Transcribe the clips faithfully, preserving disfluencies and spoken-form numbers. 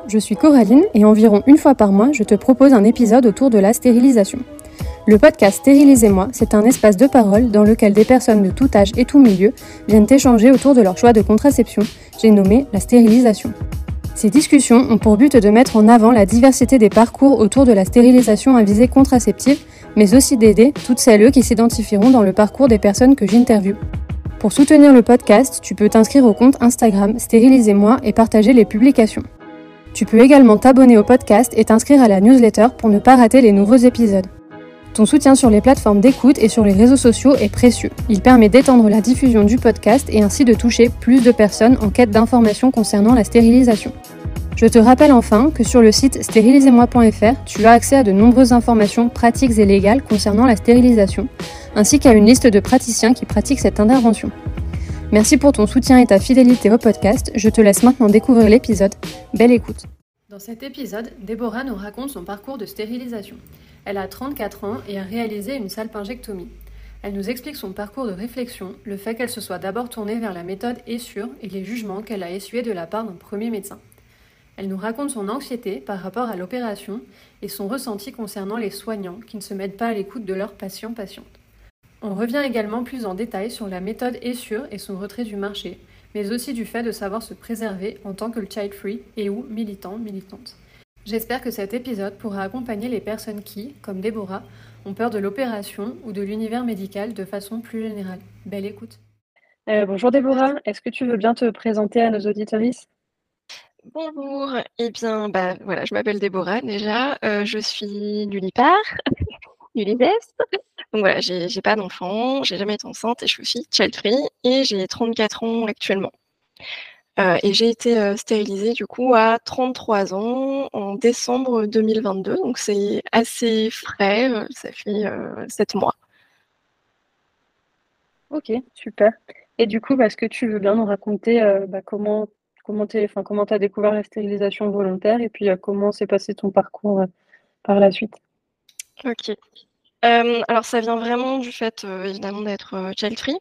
je suis Coraline et environ une fois par mois, je te propose un épisode autour de la stérilisation. Le podcast Stérilisez-moi, c'est un espace de parole dans lequel des personnes de tout âge et tout milieu viennent échanger autour de leur choix de contraception, j'ai nommé la stérilisation. Ces discussions ont pour but de mettre en avant la diversité des parcours autour de la stérilisation à visée contraceptive, mais aussi d'aider toutes celles et eux qui s'identifieront dans le parcours des personnes que j'interviewe. Pour soutenir le podcast, tu peux t'inscrire au compte Instagram Stérilisez-moi et partager les publications. Tu peux également t'abonner au podcast et t'inscrire à la newsletter pour ne pas rater les nouveaux épisodes. Ton soutien sur les plateformes d'écoute et sur les réseaux sociaux est précieux. Il permet d'étendre la diffusion du podcast et ainsi de toucher plus de personnes en quête d'informations concernant la stérilisation. Je te rappelle enfin que sur le site stérilisez moi point f r, tu as accès à de nombreuses informations pratiques et légales concernant la stérilisation, ainsi qu'à une liste de praticiens qui pratiquent cette intervention. Merci pour ton soutien et ta fidélité au podcast. Je te laisse maintenant découvrir l'épisode. Belle écoute. Dans cet épisode, Déborah nous raconte son parcours de stérilisation. Elle a trente-quatre ans et a réalisé une salpingectomie. Elle nous explique son parcours de réflexion, le fait qu'elle se soit d'abord tournée vers la méthode Essure et les jugements qu'elle a essuyés de la part d'un premier médecin. Elle nous raconte son anxiété par rapport à l'opération et son ressenti concernant les soignants qui ne se mettent pas à l'écoute de leurs patients-patientes. On revient également plus en détail sur la méthode Essure et son retrait du marché, mais aussi du fait de savoir se préserver en tant que child-free et ou militant, militante. J'espère que cet épisode pourra accompagner les personnes qui, comme Déborah, ont peur de l'opération ou de l'univers médical de façon plus générale. Belle écoute. Euh, bonjour Déborah, est-ce que tu veux bien te présenter à nos auditrices ? Bonjour, eh bien, bah, voilà, je m'appelle Déborah déjà, euh, je suis du Lipar, du Libes, donc voilà, j'ai, j'ai pas d'enfant, j'ai jamais été enceinte et je suis child-free et j'ai trente-quatre ans actuellement. Euh, et j'ai été euh, stérilisée du coup à trente-trois ans en décembre deux mille vingt-deux, donc c'est assez frais, euh, ça fait euh, sept mois. Ok, super. Et du coup, bah, est-ce que tu veux bien nous raconter euh, bah, comment comment tu enfin, comment as découvert la stérilisation volontaire et puis euh, comment s'est passé ton parcours euh, par la suite? Ok. Euh, alors ça vient vraiment du fait euh, évidemment d'être euh, child-free.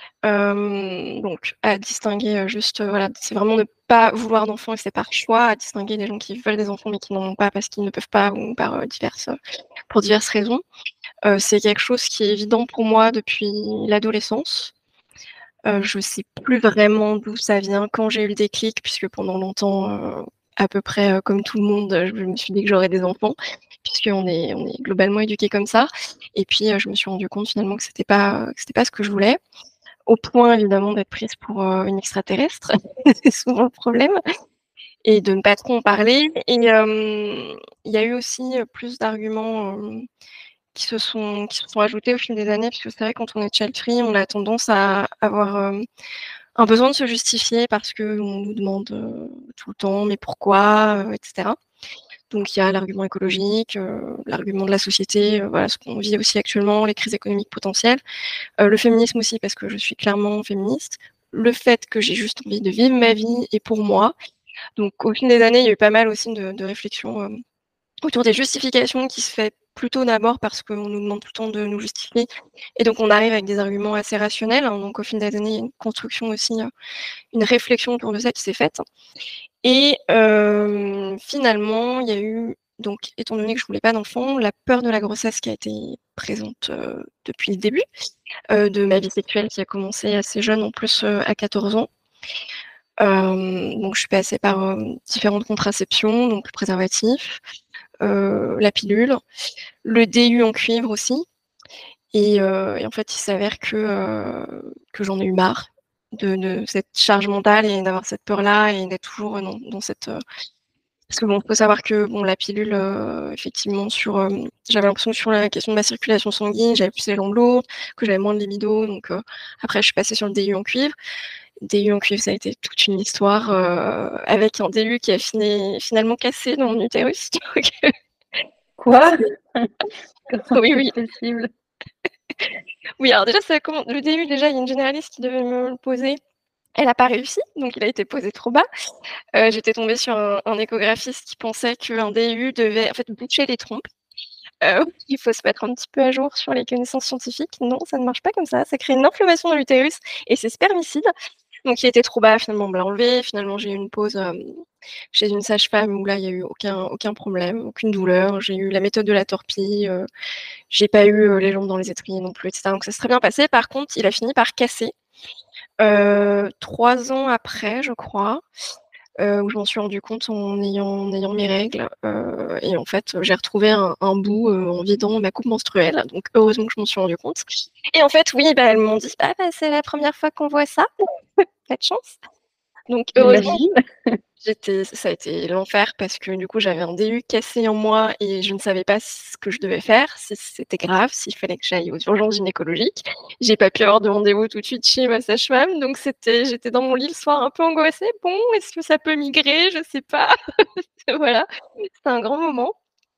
Euh, donc à distinguer euh, juste, euh, voilà, c'est vraiment ne pas vouloir d'enfants et c'est par choix, à distinguer des gens qui veulent des enfants mais qui n'en ont pas parce qu'ils ne peuvent pas ou par euh, diverses, pour diverses raisons. Euh, c'est quelque chose qui est évident pour moi depuis l'adolescence. Euh, je sais plus vraiment d'où ça vient, quand j'ai eu le déclic, puisque pendant longtemps, euh, à peu près euh, comme tout le monde, je me suis dit que j'aurais des enfants, puisqu'on est, on est globalement éduqués comme ça. Et puis, euh, je me suis rendu compte finalement que c'était pas, que c'était pas ce que je voulais. Au point évidemment d'être prise pour euh, une extraterrestre, c'est souvent le problème, et de ne pas trop en parler. Et euh, il y a eu aussi plus d'arguments euh, qui se sont qui se sont ajoutés au fil des années, puisque c'est vrai quand on est child-free, on a tendance à avoir euh, un besoin de se justifier parce qu'on nous demande euh, tout le temps mais pourquoi, euh, et cetera. Donc il y a l'argument écologique, euh, l'argument de la société, euh, voilà ce qu'on vit aussi actuellement, les crises économiques potentielles. Euh, le féminisme aussi, parce que je suis clairement féministe. Le fait que j'ai juste envie de vivre ma vie et pour moi. Donc, au fil des années, il y a eu pas mal aussi de, de réflexions euh, autour des justifications qui se fait plutôt d'abord parce qu'on nous demande tout le temps de nous justifier. Et donc, on arrive avec des arguments assez rationnels. Hein. Donc, au fil des années, il y a une construction aussi, euh, une réflexion autour de ça qui s'est faite. Et euh, finalement, il y a eu, donc, étant donné que je voulais pas d'enfant, la peur de la grossesse qui a été présente euh, depuis le début euh, de ma vie sexuelle qui a commencé assez jeune, en plus euh, à quatorze ans. Euh, donc je suis passée par euh, différentes contraceptions, donc le préservatif, euh, la pilule, le D U en cuivre aussi. Et, euh, et en fait, il s'avère que, euh, que j'en ai eu marre de, de cette charge mentale et d'avoir cette peur-là et d'être toujours dans, dans cette... Euh... Parce que bon, faut savoir que bon, la pilule, euh, effectivement, sur, euh, j'avais l'impression que sur la question de ma circulation sanguine, j'avais plus les jambes lourdes, que j'avais moins de libido. Donc euh, après, je suis passée sur le D U en cuivre. D U en cuivre, ça a été toute une histoire euh, avec un D U qui a fini, finalement cassé dans mon utérus. Quoi? Comment oui, c'est oui. possible? Oui, alors déjà, ça comment... le D U, déjà, il y a une généraliste qui devait me le poser. Elle n'a pas réussi, donc il a été posé trop bas. Euh, j'étais tombée sur un, un échographiste qui pensait qu'un D U devait en fait boucher les trompes. Euh, il faut se mettre un petit peu à jour sur les connaissances scientifiques. Non, ça ne marche pas comme ça. Ça crée une inflammation dans l'utérus et c'est spermicide. Donc il était trop bas, finalement on me l'a enlevé. Finalement j'ai eu une pause, hem, chez une sage-femme où là il y a eu aucun aucun problème, aucune douleur. J'ai eu la méthode de la torpille, heu, j'ai pas eu, heu, les jambes dans les étriers non plus et cetera. Donc ça s'est très bien passé. Par contre, il a fini par casser, heu, trois ans après, je crois, heu, où je m'en suis rendu compte en ayant en ayant mes règles, heu et en fait, j'ai retrouvé un un bout, heu, en vidant ma coupe menstruelle. Donc heureusement que je m'en suis rendu compte et en fait, oui, bah, elles m'ont dit: «Ah bah, c'est la première fois qu'on voit ça, pas de chance». Donc heureusement, J'imagine. j'étais ça a été l'enfer parce que du coup, j'avais un D U cassé en moi et je ne savais pas ce que je devais faire, si c'était grave, s'il fallait que j'aille aux urgences gynécologiques. J'ai pas pu avoir de rendez-vous tout de suite chez ma sage-femme, donc c'était j'étais dans mon lit le soir un peu angoissée: «Bon, est-ce que ça peut migrer? Je sais pas». Voilà, c'était un grand moment,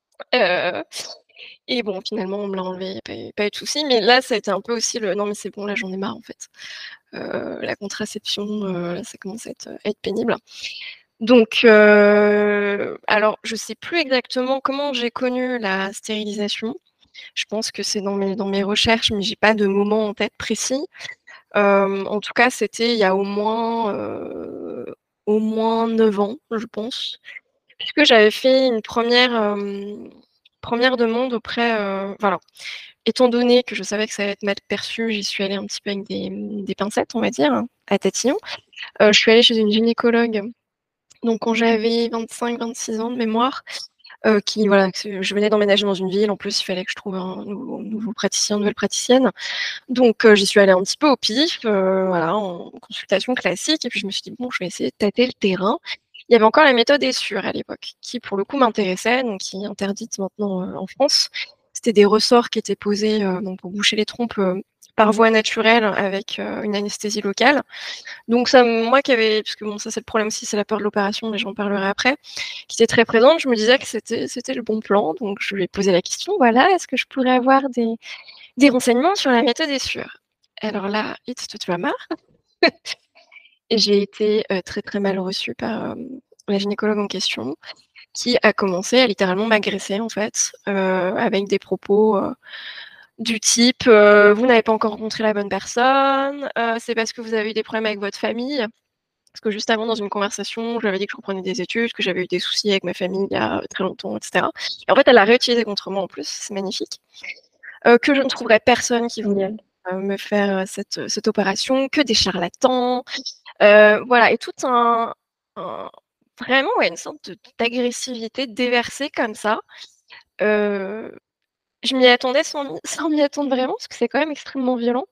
heu et bon, finalement, on me l'a enlevé, il y a pas eu pas eu de souci, mais là, ça a été un peu aussi le: «Non, mais c'est bon, là, j'en ai marre, en fait». Heu, la contraception, heu, là, ça commence à être, à être pénible. Donc heu, alors je sais plus exactement comment j'ai connu la stérilisation. Je pense que c'est dans mes dans mes recherches, mais j'ai pas de moment en tête précis. Hem, en tout cas, c'était il y a au moins, heu, au moins neuf ans, je pense, puisque j'avais fait une première re hem, première demande auprès, heu, voilà. Étant donné que je savais que ça allait être mal perçu, j'y suis allée un petit peu avec des, mmh, des pincettes, on va dire, à tatillon. Heu, je suis allée chez une gynécologue, donc quand j'avais vingt-cinq-vingt-six ans de mémoire, heu, qui voilà, que je venais d'emménager dans une ville, en plus, il fallait que je trouve un nouveau nouveau praticien, nouvelle praticienne. Donc heu, j'y suis allée un petit peu au pif, heu, voilà, en consultation classique et puis je me suis dit: «Bon, je vais essayer de tâter le terrain». Il y avait encore la méthode Essure à l'époque, qui pour le coup m'intéressait, donc qui est interdite maintenant, heu, en France. C'était des ressorts qui étaient posés, heu, donc pour boucher les trompes, heu, par voie naturelle avec, heu, une anesthésie locale. Donc ça moi qui avais parce que bon, ça c'est le problème aussi, c'est la peur de l'opération, mais j'en parlerai après, qui était très présente. Je me disais que c'était c'était le bon plan, donc je lui ai posé la question: «Voilà, est-ce que je pourrais avoir des des renseignements sur la méthode Essure?» Alors là, it's the drama et j'ai été, heu, très, très mal reçue par, hem, la gynécologue en question, qui a commencé à littéralement m'agresser en fait, heu, avec des propos, heu, du type, heu: «Vous n'avez pas encore rencontré la bonne personne, heu, c'est parce que vous avez eu des problèmes avec votre famille». Parce que juste avant dans une conversation, je lui avais dit que je reprenais des études, que j'avais eu des soucis avec ma famille il y a très longtemps et cetera et en fait, elle l'a réutilisé contre moi en plus, c'est magnifique. Heu, que je ne trouverais personne qui voulait, Génial. heu, me faire cette, cette opération, que des charlatans, heu, voilà et tout un un vraiment, ouais, une sorte de d'agressivité déversée comme ça. Heu, je m'y attendais sans m'y sans m'y attendre vraiment parce que c'est quand même extrêmement violent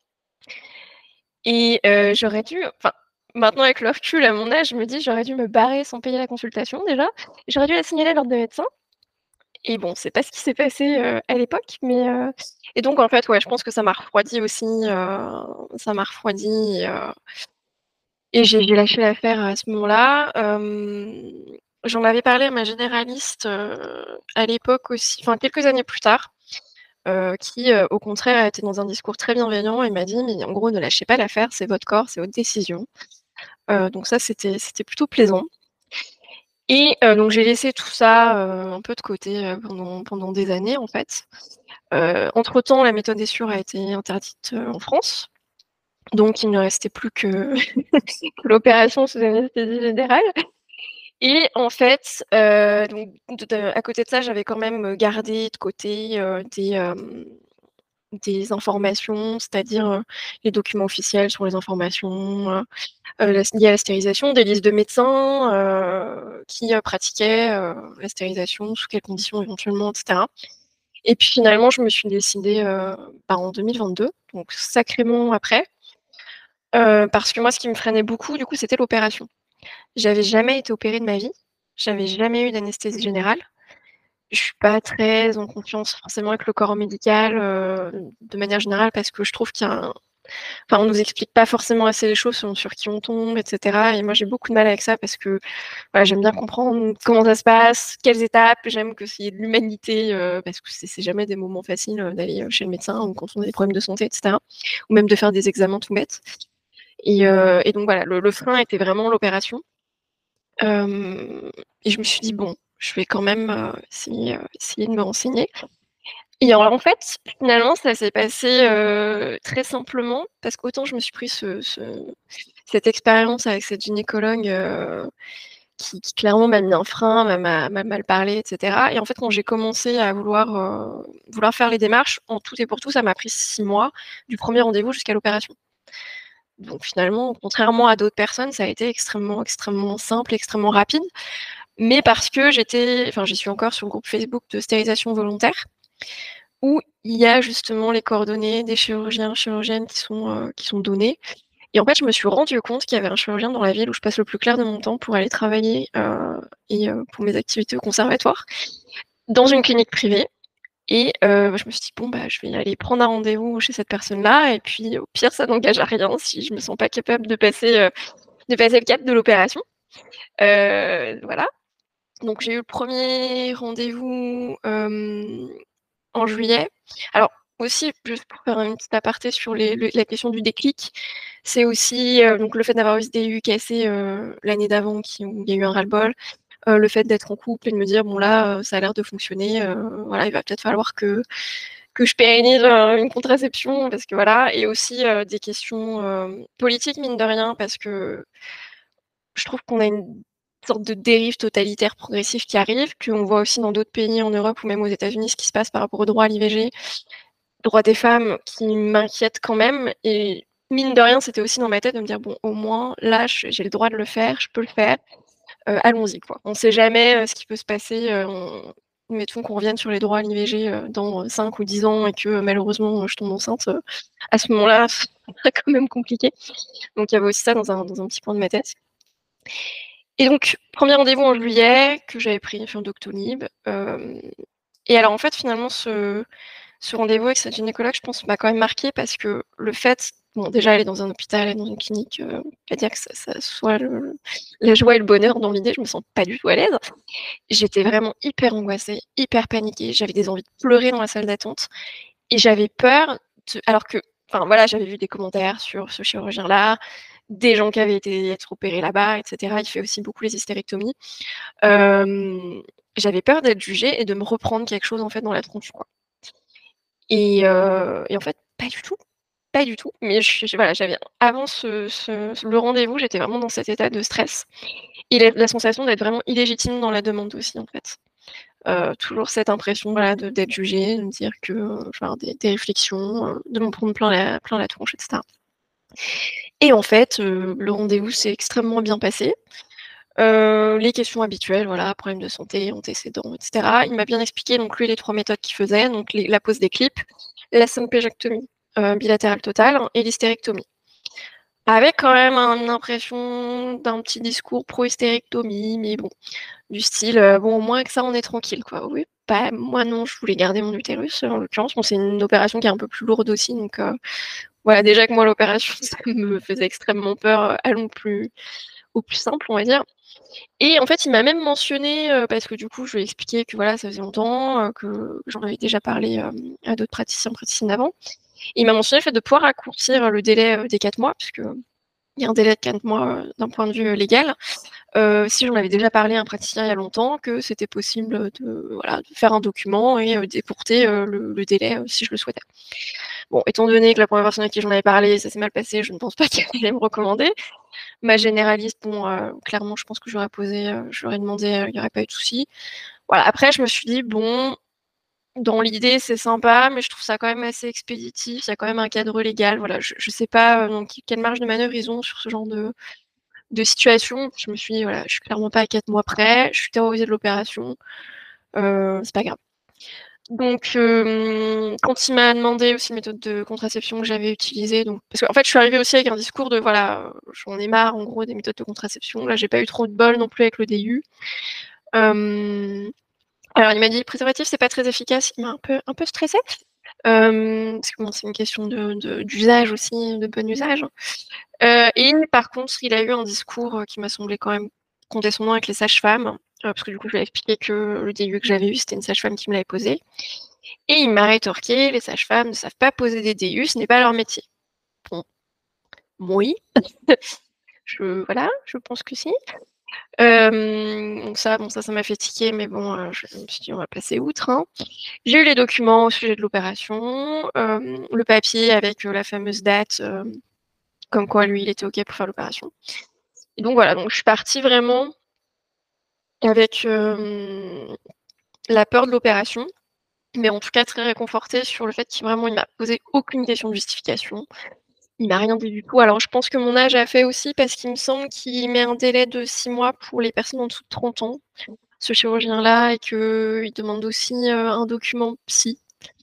et heu, j'aurais dû enfin, maintenant avec le recul à mon âge, je me dis: «J'aurais dû me barrer sans payer la consultation déjà». J'aurais dû la signaler à l'ordre des médecins et bon, c'est pas ce qui s'est passé, heu, à l'époque, mais heu et donc en fait, ouais, je pense que ça m'a refroidie aussi, heu, ça m'a refroidie et heu et j'ai j'ai lâché l'affaire à ce moment-là. Hem, j'en avais parlé à ma généraliste, heu, à l'époque aussi, enfin quelques années plus tard, heu, qui, heu, au contraire, a été dans un discours très bienveillant et m'a dit: «Mais en gros, ne lâchez pas l'affaire, c'est votre corps, c'est votre décision». Heu, donc ça, c'était c'était plutôt plaisant et heu, donc j'ai laissé tout ça, heu, un peu de côté, heu, pendant pendant des années, en fait. Heu, entre temps, la méthode Essure a été interdite, heu, en France, donc il ne restait plus que que l'opération sous anesthésie générale et en fait, heu, donc de de à côté de ça, j'avais quand même gardé de côté, heu, des, hem, des informations, c'est-à-dire, heu, les documents officiels sur les informations, heu heu, la liées à la stérilisation, des listes de médecins, heu, qui, heu, pratiquaient, heu, la stérilisation, sous quelles conditions éventuellement et cetera et puis finalement, je me suis décidée, heu, bah, en deux mille vingt-deux, donc sacrément après, heu, parce que moi, ce qui me freinait beaucoup, du coup, c'était l'opération. J'avais jamais été opérée de ma vie, j'avais jamais eu d'anesthésie générale. Je suis pas très en confiance forcément avec le corps médical, heu, de manière générale parce que je trouve qu'il y a un enfin, on nous explique pas forcément assez les choses selon sur qui on tombe et cetera et moi, j'ai beaucoup de mal avec ça parce que, voilà, j'aime bien comprendre comment ça se passe, quelles étapes, j'aime que s'il y ait de l'humanité, heu, parce que c'est c'est jamais des moments faciles, heu, d'aller, heu, chez le médecin ou quand on a des problèmes de santé et cetera ou même de faire des examens tout bêtes et heu et donc voilà, le le frein était vraiment l'opération. Hem et je me suis dit: «Bon, je vais quand même, heu, essayer, heu, essayer de me renseigner». Et alors en fait, finalement, ça s'est passé, heu, très simplement parce qu'autant je me suis pris ce ce cette expérience avec cette gynécologue, heu, qui qui clairement m'a mis un frein, m'a m'a m'a mal parlé et cetera et en fait, quand j'ai commencé à vouloir, heu, vouloir faire les démarches, en tout et pour tout, ça m'a pris six mois, du premier rendez-vous jusqu'à l'opération. Donc finalement, contrairement à d'autres personnes, ça a été extrêmement, extrêmement simple, extrêmement rapide, mais parce que j'étais enfin j'y suis encore sur le groupe Facebook de stérilisation volontaire, où il y a justement les coordonnées des chirurgiens, chirurgiennes qui sont, heu, qui sont données et en fait, je me suis rendu compte qu'il y avait un chirurgien dans la ville où je passe le plus clair de mon temps pour aller travailler, heu et heu, pour mes activités au conservatoire, dans une clinique privée et heu, je me suis dit: «Bon, bah, je vais aller prendre un rendez-vous chez cette personne-là et puis au pire, ça n'engage à rien si je me sens pas capable de passer, heu, de passer le cap de l'opération». Heu, voilà. Donc j'ai eu le premier rendez-vous, hem, en juillet. Alors aussi, juste pour faire une petite aparté sur les le la question du déclic, c'est aussi, heu, donc le fait d'avoir eu ce D U cassé, heu, l'année d'avant qui où il y a eu un ras-le-bol, heu, le fait d'être en couple et de me dire: «Bon là, heu, ça a l'air de fonctionner, heu, voilà, il va peut-être falloir que que je pérennise, heu, une contraception» parce que voilà et aussi, heu, des questions, hem, politiques mine de rien parce que je trouve qu'on a une sorte de dérive totalitaire progressive qui arrive, qu'on voit aussi dans d'autres pays en Europe ou même aux États-Unis, ce qui se passe par rapport au droit à l'I V G, droit des femmes qui m'inquiète quand même et mine de rien, c'était aussi dans ma tête de me dire: «Bon, au moins là, je j'ai le droit de le faire, je peux le faire, heu, allons-y quoi». On sait jamais, heu, ce qui peut se passer, heu, on mettons qu'on revienne sur les droits à l'I V G, heu, dans cinq ou dix ans et que malheureusement, je tombe enceinte, heu, à ce moment-là, ça serait quand même compliqué. Donc il y avait aussi ça dans un dans un petit coin de ma tête. Et donc premier rendez-vous en juillet que j'avais pris fin Doctolib, hem et alors en fait finalement ce ce rendez-vous avec cette gynécologue, je pense, m'a quand même marquée parce que le fait bon déjà elle est dans un hôpital et dans une clinique, heu, pas dire que ça ça soit le la joie et le bonheur dans l'idée, je me sens pas du tout à l'aise. J'étais vraiment hyper angoissée, hyper paniquée, j'avais des envies de pleurer dans la salle d'attente et j'avais peur de alors que enfin voilà, j'avais vu des commentaires sur ce chirurgien-là, des gens qui avaient été être opérés là-bas et cetera. Il fait aussi beaucoup les hystérectomies. Hem, j'avais peur d'être jugée et de me reprendre quelque chose en fait dans la tronche, quoi. Et heu et en fait, pas du tout, pas du tout. Mais je je voilà, j'avais avant ce ce le rendez-vous, j'étais vraiment dans cet état de stress et la la sensation d'être vraiment illégitime dans la demande aussi, en fait. Heu, toujours cette impression, voilà, de d'être jugée, de me dire que, heu, je vais avoir des des réflexions, heu, de m'en prendre plein la plein la tronche et cetera. Et en fait, heu, le rendez-vous s'est extrêmement bien passé. Heu, les questions habituelles, voilà, problème de santé, antécédents et cetera. Il m'a bien expliqué donc lui les trois méthodes qu'il faisait, donc les la pose des clips, la sympéjectomie, heu, bilatérale totale et l'hystérectomie. Avec quand même un une impression d'un petit discours pro-hystérectomie, mais bon, du style, heu: «Bon, au moins que ça, on est tranquille, quoi». Oui, bah, moi non, je voulais garder mon utérus, en l'occurrence. Bon, c'est une opération qui est un peu plus lourde aussi, donc heu, voilà, déjà que moi l'opération, ça me faisait extrêmement peur, heu, allons plus au plus simple, on va dire. Et en fait, il m'a même mentionné, heu, parce que du coup, je lui ai expliqué que voilà, ça faisait longtemps, heu, que j'en avais déjà parlé, hem, à d'autres praticiens, praticiennes avant. Et il m'a mentionné le fait de pouvoir raccourcir le délai, heu, des quatre mois, puisqu'il y a un délai de quatre mois, heu, d'un point de vue, heu, légal. Heu, si j'en avais déjà parlé à un praticien il y a longtemps, que c'était possible, de voilà, de faire un document et heu, d'écourter, heu, le le délai, heu, si je le souhaitais. Bon, étant donné que la première personne à qui j'en avais parlé, ça s'est mal passé, je ne pense pas qu'elle allait me recommander. Ma généraliste, bon, heu, clairement, je pense que j'aurais posé, heu, je lui aurais demandé, heu, il y aurait pas eu de souci. Voilà, après je me suis dit: «Bon, dans l'idée, c'est sympa, mais je trouve ça quand même assez expéditif. Il y a quand même un cadre légal». Voilà, je je sais pas, heu, donc quelle marge de manœuvre ils ont sur ce genre de de situation. Je me suis dit: «Voilà, je suis clairement pas à quatre mois près, je suis terrorisée de l'opération, heu, c'est pas grave». Donc hem, quand il m'a demandé aussi les méthodes de contraception que j'avais utilisées, donc parce qu'en fait, je suis arrivée aussi avec un discours de voilà, heu, j'en ai marre en gros des méthodes de contraception. Là, j'ai pas eu trop de bol non plus avec le D U. Hem, alors il m'a dit: «Préservatif, c'est pas très efficace». Il m'a un peu un peu stressée, hem, parce que bon, c'est une question de de d'usage aussi, de bon usage. Heu et par contre, il a eu un discours, heu, qui m'a semblé quand même condescendant avec les sages-femmes, heu, parce que du coup, je lui ai expliqué que le D U que j'avais eu, c'était une sage-femme qui me l'avait posé. Et il m'a rétorqué: «Les sages-femmes ne savent pas poser des D U, ce n'est pas leur métier». Bon, moui, je voilà, je pense que si. Hem, donc ça, bon, ça, ça m'a fait tiquer, mais bon, heu, je me suis dit: «On va passer outre, hein». J'ai eu les documents au sujet de l'opération, hem, le papier avec, heu, la fameuse date, hem, comme quoi lui, il était OK pour faire l'opération et donc voilà, donc je suis partie vraiment avec, hem, la peur de l'opération, mais en tout cas très réconfortée sur le fait qu'il vraiment il m'a posé aucune question de justification. Il m'a rien dit du tout. Alors je pense que mon âge a fait aussi parce qu'il me semble qu'il met un délai de six mois pour les personnes en dessous de trente ans, ce chirurgien-là et qu'il demande aussi, heu, un document psy.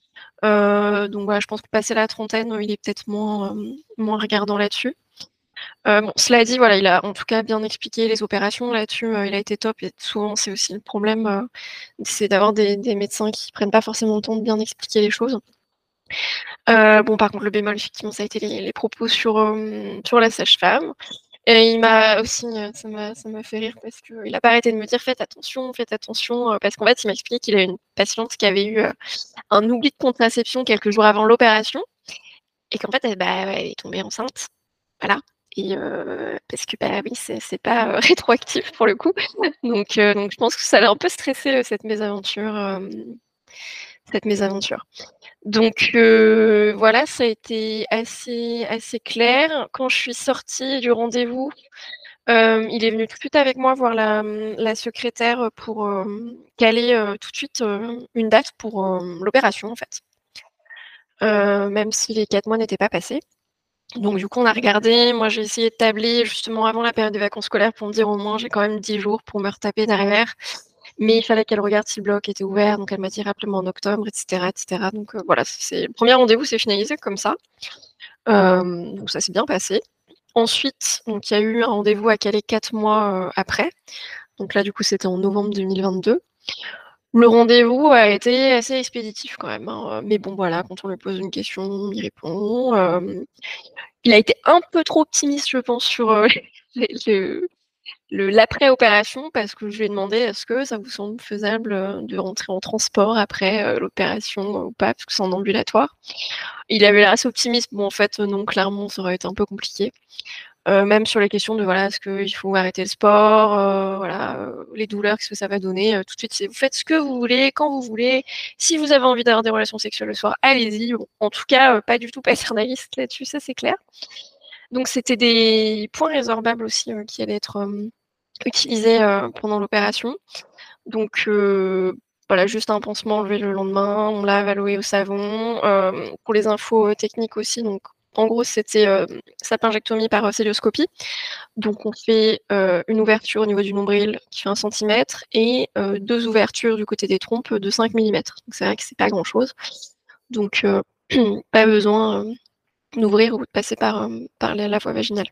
Heu, donc voilà, je pense que passé la trentaine, il est peut-être moins, hem, moins regardant là-dessus. Heu, bon, cela dit, voilà, il a en tout cas bien expliqué les opérations là-dessus, heu, il a été top et souvent c'est aussi le problème, heu, c'est d'avoir des des médecins qui prennent pas forcément le temps de bien expliquer les choses. Heu, bon par contre le bémol effectivement ça a été les les propos sur, hem, sur la sage-femme et il m'a aussi, heu, ça m'a ça m'a fait rire parce qu'il a pas arrêté de me dire: «Faites attention, faites attention», heu, parce qu'en fait il m'a expliqué qu'il a une patiente qui avait eu, heu, un oubli de contraception quelques jours avant l'opération et qu'en fait elle, bah, elle est tombée enceinte. Voilà et heu, parce que, bah, oui, c'est c'est pas, heu, rétroactif pour le coup. Donc heu, donc je pense que ça l'a un peu stressé, heu, cette mésaventure, hem, cette mésaventure. Donc heu, voilà, ça a été assez assez clair. Quand je suis sortie du rendez-vous, hem, il est venu tout de suite avec moi voir la, mmh, la secrétaire, pour, hem, caler, heu, tout de suite, heu, une date pour, hem, l'opération, en fait. Heu, même si les quatre mois n'étaient pas passés. Donc du coup, on a regardé. Moi, j'ai essayé de tabler justement avant la période des vacances scolaires pour me dire: «Au moins, j'ai quand même dix jours pour me retaper derrière». Mais il fallait qu'elle regarde si le bloc était ouvert, donc elle m'a dit: «Rappelle-moi en octobre» et cetera et cetera. Donc heu, voilà, c'est le premier rendez-vous s'est finalisé comme ça. Hem, donc ça s'est bien passé. Ensuite, donc il y a eu un rendez-vous à Calais quatre mois, heu, après. Donc là, du coup, c'était en novembre deux mille vingt-deux. Le rendez-vous a été assez expéditif quand même, hein, mais bon voilà, quand on lui pose une question, il répond. Hem, il a été un peu trop optimiste, je pense, sur, heu, les le le l'après-opération parce que je lui ai demandé: «Est-ce que ça vous semble faisable, heu, de rentrer en transport après, heu, l'opération, ou pas?» parce que c'est en ambulatoire. Il avait l'air assez optimiste. Bon, en fait, non, clairement, ça aurait été un peu compliqué. Heu, même sur les questions de, voilà, est-ce qu'il faut arrêter le sport, heu, voilà, heu, les douleurs, qu'est-ce que ça va donner? Heu, tout de suite, c'est: «Vous faites ce que vous voulez, quand vous voulez. Si vous avez envie d'avoir des relations sexuelles le soir, allez-y». Bon, en tout cas, heu, pas du tout paternaliste là-dessus, ça c'est clair. Donc c'était des points résorbables aussi, heu, qui allaient être, hem, utilisés, heu, pendant l'opération. Donc heu, voilà, juste un pansement enlevé le lendemain, on lave à l'eau et au savon. Hem, pour les infos, heu, techniques aussi, donc en gros, c'était, hem, sapingectomie par, heu, cœlioscopie. Donc on fait, heu, une ouverture au niveau du nombril qui fait un centimètre et heu, deux ouvertures du côté des trompes de cinq millimètres. Donc c'est vrai que c'est pas grand-chose. Donc heu, pas besoin, hem, d'ouvrir ou de passer par, hem, par la la voie vaginale.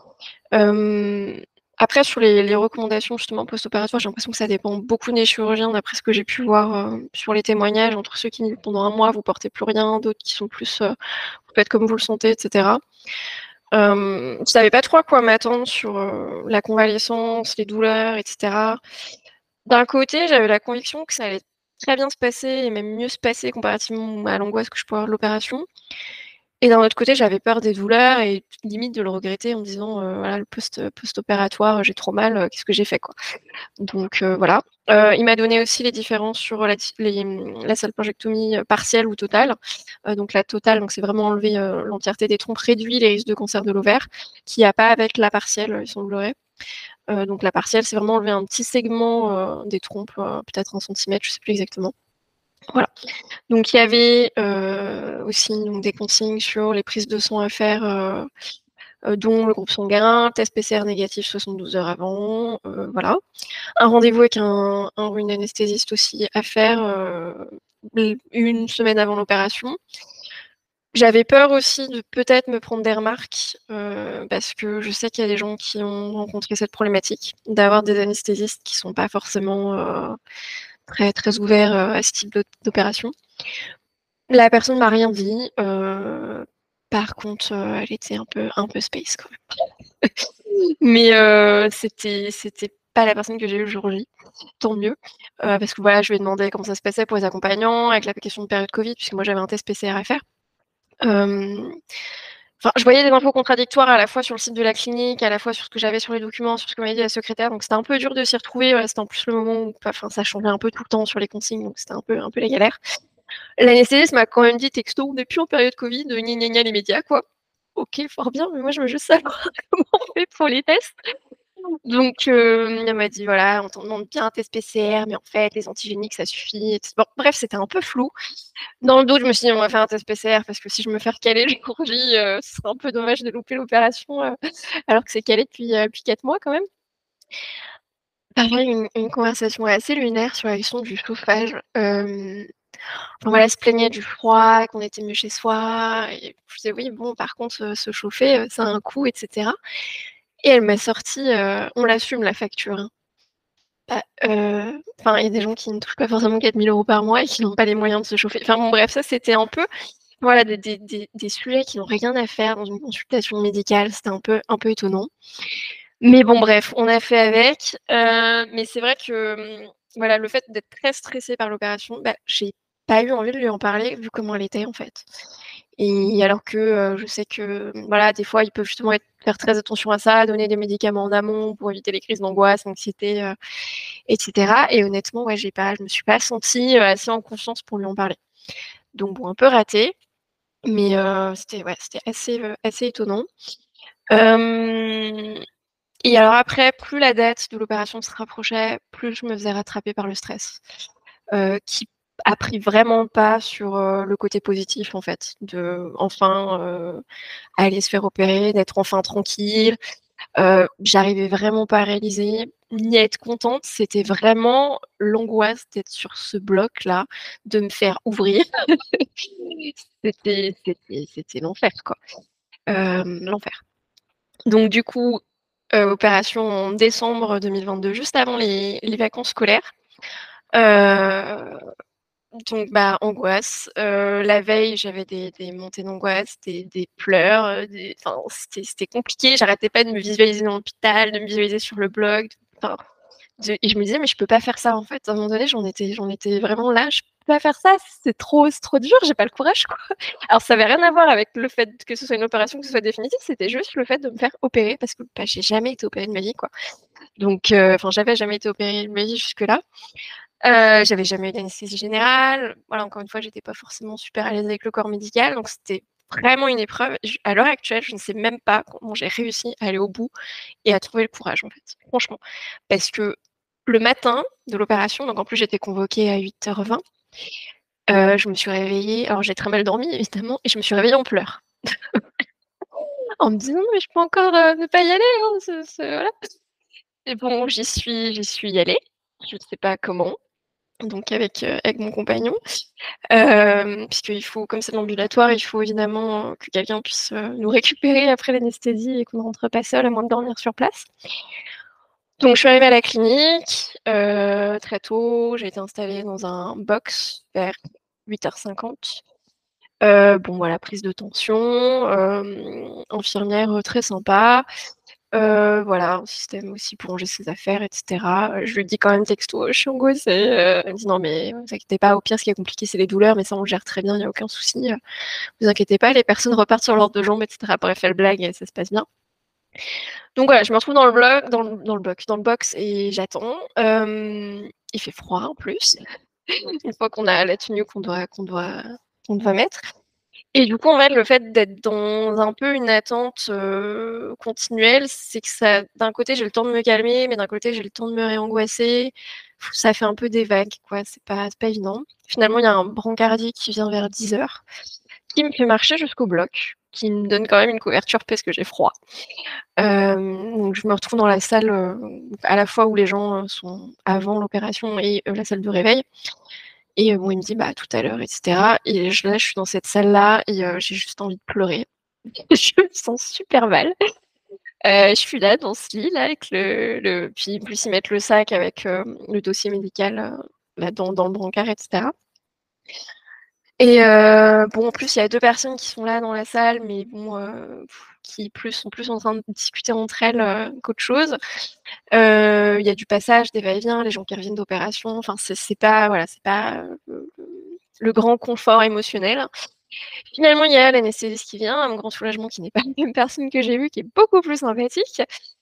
Hem, après sur les les recommandations justement post-opératoires, j'ai l'impression que ça dépend beaucoup des chirurgiens d'après ce que j'ai pu voir, heu, sur les témoignages, entre ceux qui disent: «Pendant un mois, vous portez plus rien», d'autres qui sont plus, heu: «Vous faites comme vous le sentez» et cetera. Hem, je savais pas trop à quoi m'attendre sur, heu, la convalescence, les douleurs et cetera. D'un côté, j'avais la conviction que ça allait très bien se passer et même mieux se passer comparativement à l'angoisse que je pouvais avoir de l'opération. Et d'un autre côté, j'avais peur des douleurs et limite de le regretter en me disant, heu, voilà, le post, heu, post-opératoire, j'ai trop mal, heu, qu'est-ce que j'ai fait, quoi? Donc heu, voilà. Heu, il m'a donné aussi les différences sur la ti les, mmh, la salpingectomie, heu, partielle ou totale. Heu, donc la totale, donc c'est vraiment enlever, heu, l'entièreté des trompes, réduit les risques de cancer de l'ovaire, qu'il y a pas avec la partielle, heu, il semblerait. Heu, donc la partielle, c'est vraiment enlever un petit segment, heu, des trompes, heu, peut-être un centimètre, je sais plus exactement. Voilà. Donc il y avait, heu, aussi donc des consignes sur les prises de sang à faire, heu heu, dont le groupe sanguin, test P C R négatif soixante-douze heures avant, heu, voilà. Un rendez-vous avec un un une anesthésiste aussi à faire, heu, l une semaine avant l'opération. J'avais peur aussi de peut-être me prendre des remarques, heu, parce que je sais qu'il y a des gens qui ont rencontré cette problématique, d'avoir des anesthésistes qui sont pas forcément, heu, très, très ouverts, heu, à ce type d'op d'opération. La personne m'a rien dit, heu, par contre, heu, elle était un peu un peu space quand même. Mais heu, c'était c'était pas la personne que j'ai eue le jour J, tant mieux, heu, parce que voilà, je lui ai demandé comment ça se passait pour les accompagnants avec la question de période Covid, puisque moi j'avais un test P C R à faire. Hem Enfin, je voyais des infos contradictoires à la fois sur le site de la clinique, à la fois sur ce que j'avais sur les documents, sur ce que m'avait dit la secrétaire, donc c'était un peu dur de s'y retrouver. Ouais, c'était en plus le moment où enfin, ça changeait un peu tout le temps sur les consignes, donc c'était un peu, un peu la galère. L'anesthésiste m'a quand même dit texto, on n'est plus en période Covid, gna gna gna les médias, quoi. Ok, fort bien, mais moi je veux juste savoir comment on fait pour les tests. Donc, euh, elle m'a dit, voilà, on t'en demande bien un test P C R, mais en fait, les antigéniques, ça suffit. Bon, bref, c'était un peu flou. Dans le doute, je me suis dit, on va faire un test P C R, parce que si je me fais recaler le jour J, euh, ce serait un peu dommage de louper l'opération, euh, alors que c'est calé depuis, euh, depuis quatre mois quand même. Pareil, une, une conversation assez lunaire sur la question du chauffage. Euh, enfin, voilà, elle se plaignait du froid, qu'on était mieux chez soi. Et je disais, oui, bon, par contre, euh, se chauffer, euh, ça a un coût, et cetera. Et elle m'a sorti, euh, on l'assume, la facture. Hein. Bah, euh, enfin, il y a des gens qui ne touchent pas forcément quatre mille euros par mois et qui n'ont pas les moyens de se chauffer. Enfin, bon, bref, ça, c'était un peu, voilà, des, des, des, des sujets qui n'ont rien à faire dans une consultation médicale. C'était un peu, un peu étonnant. Mais bon, bref, on a fait avec. Euh, mais c'est vrai que, voilà, le fait d'être très stressée par l'opération, bah, j'ai pas eu envie de lui en parler vu comment elle était, en fait. Et alors que euh, je sais que, voilà, des fois, ils peuvent justement être, faire très attention à ça, donner des médicaments en amont pour éviter les crises d'angoisse, d'anxiété, euh, et cetera. Et honnêtement, ouais, j'ai pas, je me suis pas sentie euh, assez en confiance pour lui en parler. Donc bon, un peu raté, mais euh, c'était, ouais, c'était assez, euh, assez étonnant. Euh, et alors après, plus la date de l'opération se rapprochait, plus je me faisais rattraper par le stress, euh, qui a pris vraiment pas sur euh, le côté positif en fait, de enfin euh, aller se faire opérer, d'être enfin tranquille. Euh, j'arrivais vraiment pas à réaliser ni à être contente. C'était vraiment l'angoisse d'être sur ce bloc-là, de me faire ouvrir. c'était, c'était, c'était l'enfer, quoi. Euh, l'enfer. Donc du coup, euh, opération en décembre deux mille vingt-deux, juste avant les, les vacances scolaires. Euh, donc bah angoisse. Euh, la veille, j'avais des, des montées d'angoisse, des, des pleurs. euh, Des... Enfin, c'était, c'était compliqué. J'arrêtais pas de me visualiser dans l'hôpital, de me visualiser sur le blog. Enfin, je- et je me disais mais je peux pas faire ça en fait. À un moment donné, j'en étais, j'en étais vraiment là. Je peux pas faire ça. C'est trop, c'est trop dur. J'ai pas le courage quoi. Alors ça avait rien à voir avec le fait que ce soit une opération, que ce soit définitif. C'était juste le fait de me faire opérer parce que bah, j'ai jamais été opérée de ma vie quoi. Donc, euh, enfin, j'avais jamais été opérée de ma vie jusque-là. Euh, j'avais jamais eu d'anesthésie générale. Voilà, encore une fois, j'étais pas forcément super à l'aise avec le corps médical, donc c'était vraiment une épreuve. Je- à l'heure actuelle, je ne sais même pas comment j'ai réussi à aller au bout et à trouver le courage, en fait, franchement. Parce que le matin de l'opération, donc en plus j'étais convoquée à huit heures vingt, euh, je me suis réveillée, alors j'ai très mal dormi évidemment, et je me suis réveillée en pleurs, en me disant mais je peux encore euh, ne pas y aller, hein, c'est- c'est- voilà. Et bon, j'y suis, j'y suis allée, je ne sais pas comment, donc avec, euh, avec mon compagnon. Euh, puisqu'il faut, comme c'est de l'ambulatoire, il faut évidemment euh, que quelqu'un puisse euh, nous récupérer après l'anesthésie et qu'on ne rentre pas seul à moins de dormir sur place. Donc je suis arrivée à la clinique euh, très tôt, j'ai été installée dans un box vers huit heures cinquante. Euh, bon voilà, prise de tension, euh, infirmière euh, très sympa. Euh, voilà, un système aussi pour ranger ses affaires, et cetera. Euh, Je lui dis quand même texto, je suis angoissée. Euh, elle me dit non mais ne vous inquiétez pas, au pire ce qui est compliqué c'est les douleurs, mais ça on le gère très bien, il n'y a aucun souci. Euh, Vous inquiétez pas, les personnes repartent sur leurs deux jambes, et cetera. Bref, elle blague et ça se passe bien. Donc voilà, je me retrouve dans le bloc, dans le, dans le bloc, dans le box et j'attends. Euh, il fait froid en plus, une fois qu'on a la tenue qu'on doit, qu'on doit, qu'on doit mettre. Et du coup, en fait, le fait d'être dans un peu une attente euh, continuelle, c'est que ça, d'un côté, j'ai le temps de me calmer, mais d'un côté, j'ai le temps de me réangoisser. Ça fait un peu des vagues, quoi. C'est pas, c'est pas évident. Finalement, il y a un brancardier qui vient vers dix heures, qui me fait marcher jusqu'au bloc, qui me donne quand même une couverture parce que j'ai froid. Euh, donc, je me retrouve dans la salle euh, à la fois où les gens euh, sont avant l'opération et euh, la salle de réveil. Et euh, bon, il me dit, bah, tout à l'heure, et cetera. Et je, là, je suis dans cette salle-là et euh, j'ai juste envie de pleurer. Je me sens super mal. Euh, je suis là, dans ce lit, là, avec le... le... Puis, en plus, ils mettent le sac avec euh, le dossier médical euh, là, dans, dans le brancard, et cetera. Et euh, bon, en plus, il y a deux personnes qui sont là dans la salle, mais bon, euh, qui plus, sont plus en train de discuter entre elles euh, qu'autre chose. Euh, Il y a du passage, des va-et-vient, les gens qui reviennent d'opération. Enfin, c'est c'est pas, voilà, c'est pas euh, le grand confort émotionnel. Finalement, il y a l'anesthésiste qui vient, à mon grand soulagement, qui n'est pas la même personne que j'ai vue, qui est beaucoup plus sympathique,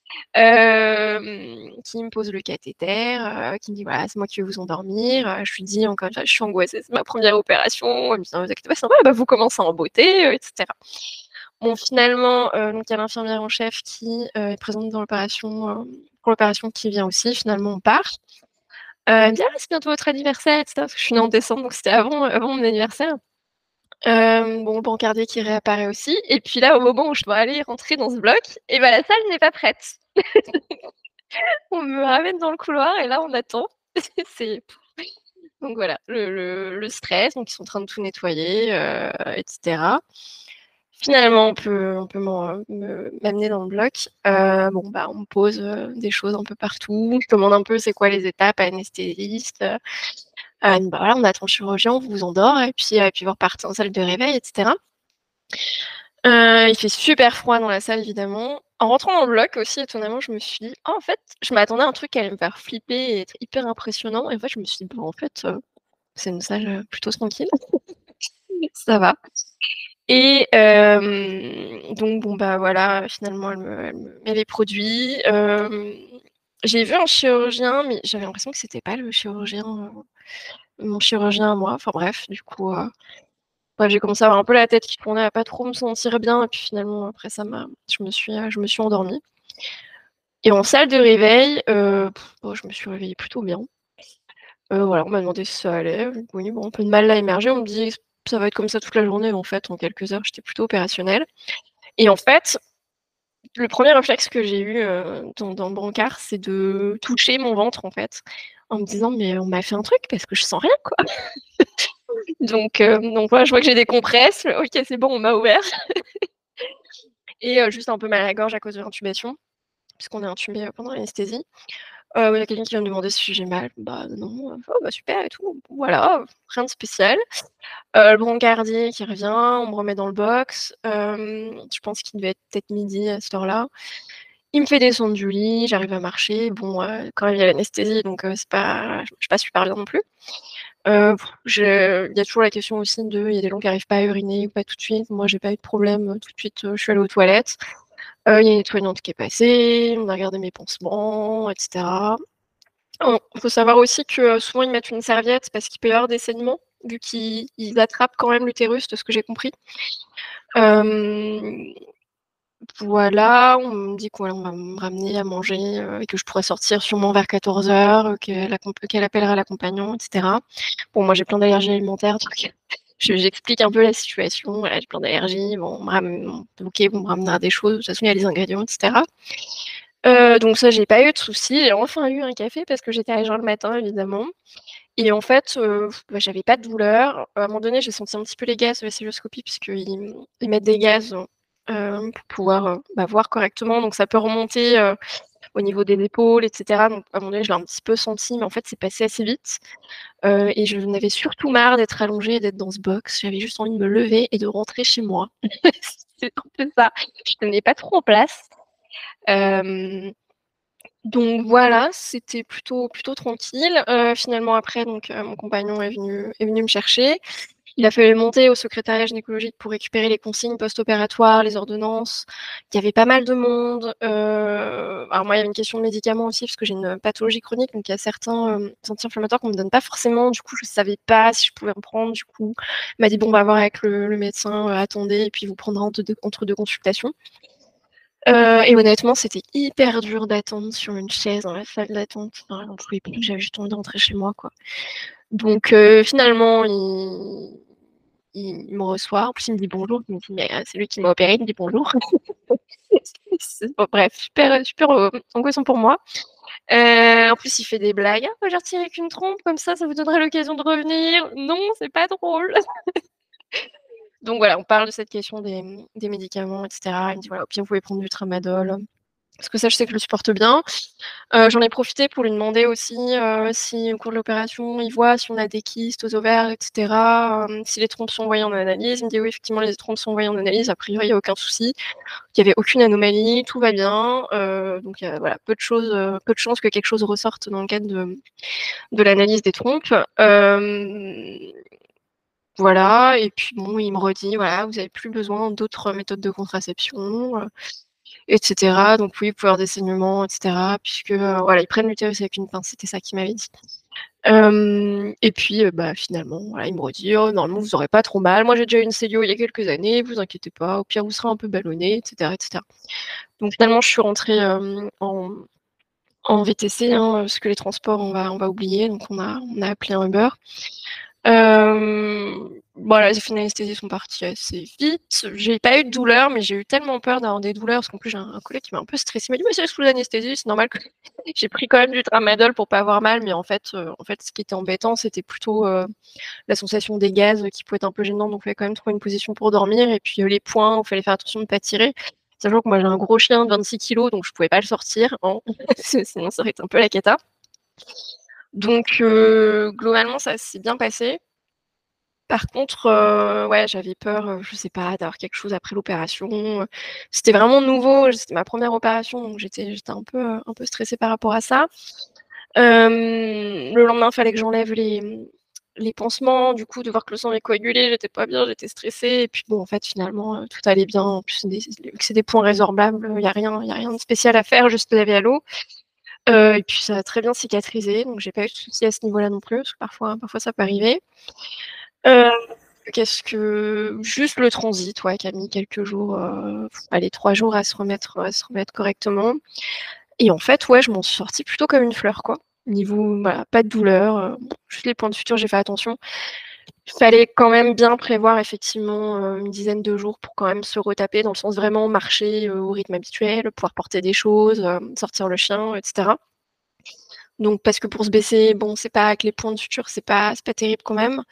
hem, qui me pose le cathéter, heu, qui me dit: «Voilà, c'est moi qui vais vous endormir», heu, je lui dis encore une fois: «Je suis angoissée, c'est ma première opération». Elle me dit: «Ne vous inquiétez pas, ça va, bah, vous commencez en beauté», heu, et cetera. Bon, finalement, heu, donc il y a l'infirmière en chef qui, heu, est présente dans l'opération, heu, pour l'opération qui vient aussi. Finalement, on part. Heu, elle me dit: «Ah, c'est bientôt votre anniversaire» et cetera, parce que je suis née en décembre, donc c'était avant, avant mon anniversaire. Hem, bon, le brancardier qui réapparaît aussi et puis là, au moment où je dois aller rentrer dans ce bloc et bah, la salle n'est pas prête. On me ramène dans le couloir et là, on attend. C'est donc voilà, le le le stress, donc ils sont en train de tout nettoyer, heu, et cetera. Finalement, on peut on peut m'en me m'amener dans le bloc. Heu, bon, bah, on me pose, heu, des choses un peu partout. Je demande un peu c'est quoi les étapes à l'anesthésiste, heu, elle me dit: «Bah, voilà, on attend le chirurgien, on vous endort et puis, heu, puis vous repartez en salle de réveil» et cetera. Heu, il fait super froid dans la salle évidemment. En rentrant dans le bloc aussi étonnamment, je me suis dit: «Ah en fait, je m'attendais à un truc qui allait me faire flipper et être hyper impressionnant» et en fait je me suis dit: «Bah en fait, heu, c'est une salle, heu, plutôt tranquille, ça va» et hem, donc bon, bah, voilà, finalement elle me elle me met les produits. Hem, j'ai vu un chirurgien, mais j'avais l'impression que c'était pas le chirurgien, heu, mon chirurgien à moi. Enfin bref, du coup, heu ouais, j'ai commencé à avoir un peu la tête qui tournait, à pas trop me sentir bien et puis finalement après ça m'a je me suis, heu, je me suis endormie et en salle de réveil, heu, oh je me suis réveillée plutôt bien. Heu, voilà, on m'a demandé si ça allait. Oui, bon, un peu de mal à émerger. On me dit: «Ça va être comme ça toute la journée». En fait, en quelques heures, j'étais plutôt opérationnelle et en fait, le premier réflexe que j'ai eu, heu, dans dans le brancard, c'est de toucher mon ventre, en fait, en me disant: «Mais on m'a fait un truc parce que je sens rien, quoi». Donc heu, donc voilà, je vois que j'ai des compresses. OK, c'est bon, on m'a ouvert et heu, juste un peu mal à la gorge à cause de l'intubation, puisqu'on est intubé, heu, pendant l'anesthésie. Heu, il y a quelqu'un qui vient me demander si j'ai mal. Bah non, heu, oh bah super et tout. Voilà, heu, rien de spécial. Heu, le brancardier qui revient, on me remet dans le box. Hem, je pense qu'il devait être peut-être midi à cette heure-là. Il me fait descendre du lit, j'arrive à marcher. Bon, heu, quand même il y a l'anesthésie donc heu, c'est pas je marche pas super bien non plus. Heu, je il y a toujours la question aussi de il y a des gens qui arrivent pas à uriner ou pas tout de suite. Moi, j'ai pas eu de problème, heu, tout de suite, heu, je suis allée aux toilettes. Heu, il y a une aide-soignante qui est passée, on a regardé mes pansements et cetera. Oh, il faut savoir aussi que, heu, souvent ils mettent une serviette parce qu'il peut y avoir des saignements, vu qu'ils ils attrapent quand même l'utérus, de ce que j'ai compris. Hem, voilà, on me dit qu'on va me ramener à manger, heu, et que je pourrais sortir sûrement vers quatorze heures, heu, qu'elle accomp qu'elle appellera l'accompagnant et cetera. Bon, moi j'ai plein d'allergies alimentaires, donc je j'explique un peu la situation. Voilà, j'ai plein d'allergies, bon, on me ram OK, on me ramènera des choses, de toute façon il y a les ingrédients et cetera. Heu, donc ça, j'ai pas eu de soucis. J'ai enfin eu un café parce que j'étais à jeun le matin évidemment et en fait, heu, bah, j'avais pas de douleur. À un moment donné, j'ai senti un petit peu les gaz de la cystoscopie puisqu'ils, mmh, ils mettent des gaz, heu, pour pouvoir, heu, bah, voir correctement donc ça peut remonter, heu, au niveau des épaules et cetera donc à un moment donné, je l'ai un petit peu senti mais en fait, c'est passé assez vite, heu et j'en avais surtout marre d'être allongée et d'être dans ce box. J'avais juste envie de me lever et de rentrer chez moi. C'est un peu ça. Je tenais pas trop en place. Hem Donc voilà, c'était plutôt plutôt tranquille. Heu, finalement après donc heu, mon compagnon est venu est venu me chercher. Il a fallu monter au secrétariat gynécologique pour récupérer les consignes post-opératoires, les ordonnances. Il y avait pas mal de monde. Heu, alors moi, il y avait une question de médicaments aussi parce que j'ai une pathologie chronique, donc il y a certains, hem, anti-inflammatoires qu'on me donne pas forcément. Du coup, je savais pas si je pouvais en prendre. Du coup, il m'a dit: «Bon, on va voir avec le le médecin, heu, attendez et puis vous prendra entre deux entre deux consultations». Heu et honnêtement, c'était hyper dur d'attendre sur une chaise dans la salle d'attente. Enfin, j'en pouvais plus, j'avais juste envie de rentrer chez moi, quoi. Donc heu, finalement, il il me reçoit. En plus, il me dit bonjour. Il me dit: «Mais heu, c'est lui qui m'a opéré», il me dit bonjour. C'est bon bref, super, super, heu, angoissant pour moi. Heu, en plus, il fait des blagues: «Ah, bah, j'ai retiré qu'une trompe, comme ça, ça vous donnerait l'occasion de revenir». Non, c'est pas drôle. Donc voilà, on parle de cette question des, mmh, des médicaments et cetera. Il me dit: «Voilà, au pire, vous pouvez prendre du Tramadol». Parce que ça, je sais que je le supporte bien. Heu, j'en ai profité pour lui demander aussi, heu, si au cours de l'opération, il voit si on a des kystes aux ovaires et cetera, hem, si les trompes sont envoyées en analyse. Il me dit: «Oui, effectivement, les trompes sont envoyées en analyse. A priori, il y a aucun souci. Il y avait aucune anomalie, tout va bien». Heu, donc il y a voilà, peu de choses, heu, peu de chances que quelque chose ressorte dans le cadre de de l'analyse des trompes. Hem voilà et puis bon, il me redit: «Voilà, vous avez plus besoin d'autres méthodes de contraception, heu, et cetera. Donc oui, vous pouvez avoir des saignements et cetera puisque, heu, voilà, ils prennent l'utérus avec une pince». C'était ça qu'il m'avait dit. Hem et puis, heu, bah, finalement, voilà, il me redit: «Oh normalement vous aurez pas trop mal. Moi j'ai déjà eu une césio il y a quelques années, vous inquiétez pas, au pire vous serez un peu ballonnée» et cetera et cetera. Donc finalement je suis rentrée, hem, en en V T C, hein, parce que les transports on va on va oublier, donc on a on a appelé un Uber. Hem, voilà, les effets d'anesthésie sont partis assez vite. J'ai pas eu de douleur, mais j'ai eu tellement peur d'avoir des douleurs parce qu'en plus j'ai un un collègue qui m'a un peu stressée. Il m'a dit: «Mais c'est sous l'anesthésie, c'est normal que» j'ai pris quand même du Tramadol pour pas avoir mal, mais en fait, heu, en fait, ce qui était embêtant, c'était plutôt, heu, la sensation des gaz, heu, qui pouvait être un peu gênante, donc il fallait quand même trouver une position pour dormir et puis, heu, les poings où il fallait faire attention de pas tirer. Sachant que moi j'ai un gros chien de vingt-six kilogrammes, donc je pouvais pas le sortir, hein, sinon ça aurait été un peu la cata. Donc heu, globalement ça s'est bien passé. Par contre, heu, ouais, j'avais peur, heu, je sais pas, d'avoir quelque chose après l'opération, heu, c'était vraiment nouveau, c'était ma première opération, donc j'étais j'étais un peu, heu, un peu stressée par rapport à ça. Hem, le lendemain, fallait que j'enlève les, mmh, les pansements, du coup, de voir que le sang est coagulé, j'étais pas bien, j'étais stressée et puis bon, en fait, finalement, heu, tout allait bien. En plus, c'est des vu que c'est des points résorbables, il y a rien il y a rien de spécial à faire, juste laver à l'eau. Heu et puis ça a très bien cicatrisé, donc j'ai pas eu de soucis à ce niveau-là non plus, parce que parfois parfois ça peut arriver. Heu, qu'est-ce que juste le transit, ouais, qui a mis quelques jours, heu, allez trois jours à se remettre, à se remettre correctement et en fait, ouais, je m'en suis sortie plutôt comme une fleur, quoi. Niveau voilà, pas de douleur, heu, juste les points de suture, j'ai fait attention. Il fallait quand même bien prévoir effectivement, heu, une dizaine de jours pour quand même se retaper, dans le sens vraiment marcher, heu, au rythme habituel, pouvoir porter des choses, hem, sortir le chien et cetera. Donc parce que pour se baisser, bon, c'est pas avec les points de suture, c'est pas c'est pas terrible quand même.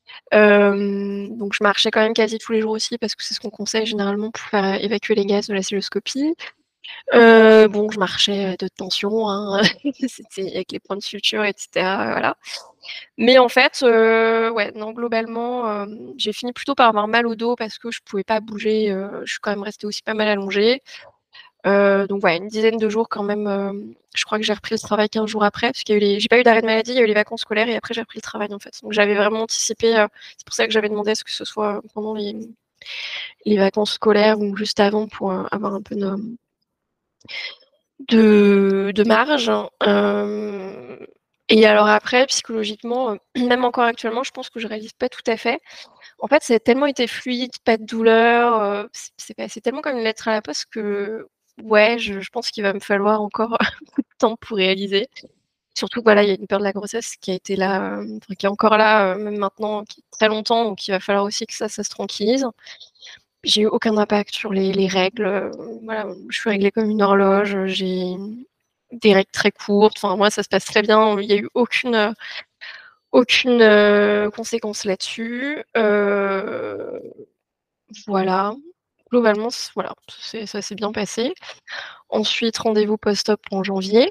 Hem, donc je marchais quand même quasi tous les jours aussi parce que c'est ce qu'on conseille généralement pour faire évacuer les gaz de la cystoscopie. Heu, bon, je marchais à toute tension, hein, c'était avec les points de suture et cetera, voilà. Mais en fait, heu, ouais, non, globalement, hem, j'ai fini plutôt par avoir mal au dos parce que je pouvais pas bouger, heu, je suis quand même restée aussi pas mal allongée. Heu, donc ouais, une dizaine de jours quand même, hem, je crois que j'ai repris le travail quinze jours après parce qu'il y a eu les j'ai pas eu d'arrêt de maladie, il y a eu les vacances scolaires et après j'ai repris le travail, en fait. Donc j'avais vraiment anticipé, heu, c'est pour ça que j'avais demandé à ce que ce soit pendant les les vacances scolaires ou juste avant pour, heu, avoir un peu de de de marge. Hem et alors après psychologiquement, heu, même encore actuellement, je pense que je réalise pas tout à fait. En fait, ça a tellement été fluide, pas de douleur, heu, c c'est passé tellement comme une lettre à la poste que, ouais, je je pense qu'il va me falloir encore beaucoup de temps pour réaliser. Surtout que, voilà, il y a une peur de la grossesse qui a été là, hem, enfin qui est encore là, heu, même maintenant, qui très longtemps, donc il va falloir aussi que ça, ça se tranquillise. J'ai eu aucun impact sur les les règles, heu, voilà, je suis réglée comme une horloge, heu, j'ai des règles très courtes, enfin moi ça se passe très bien, il y a eu aucune, heu, aucune, heu, conséquence là-dessus. Heu, voilà, globalement c voilà, c'est ça s'est bien passé. Ensuite, rendez-vous post-op en janvier.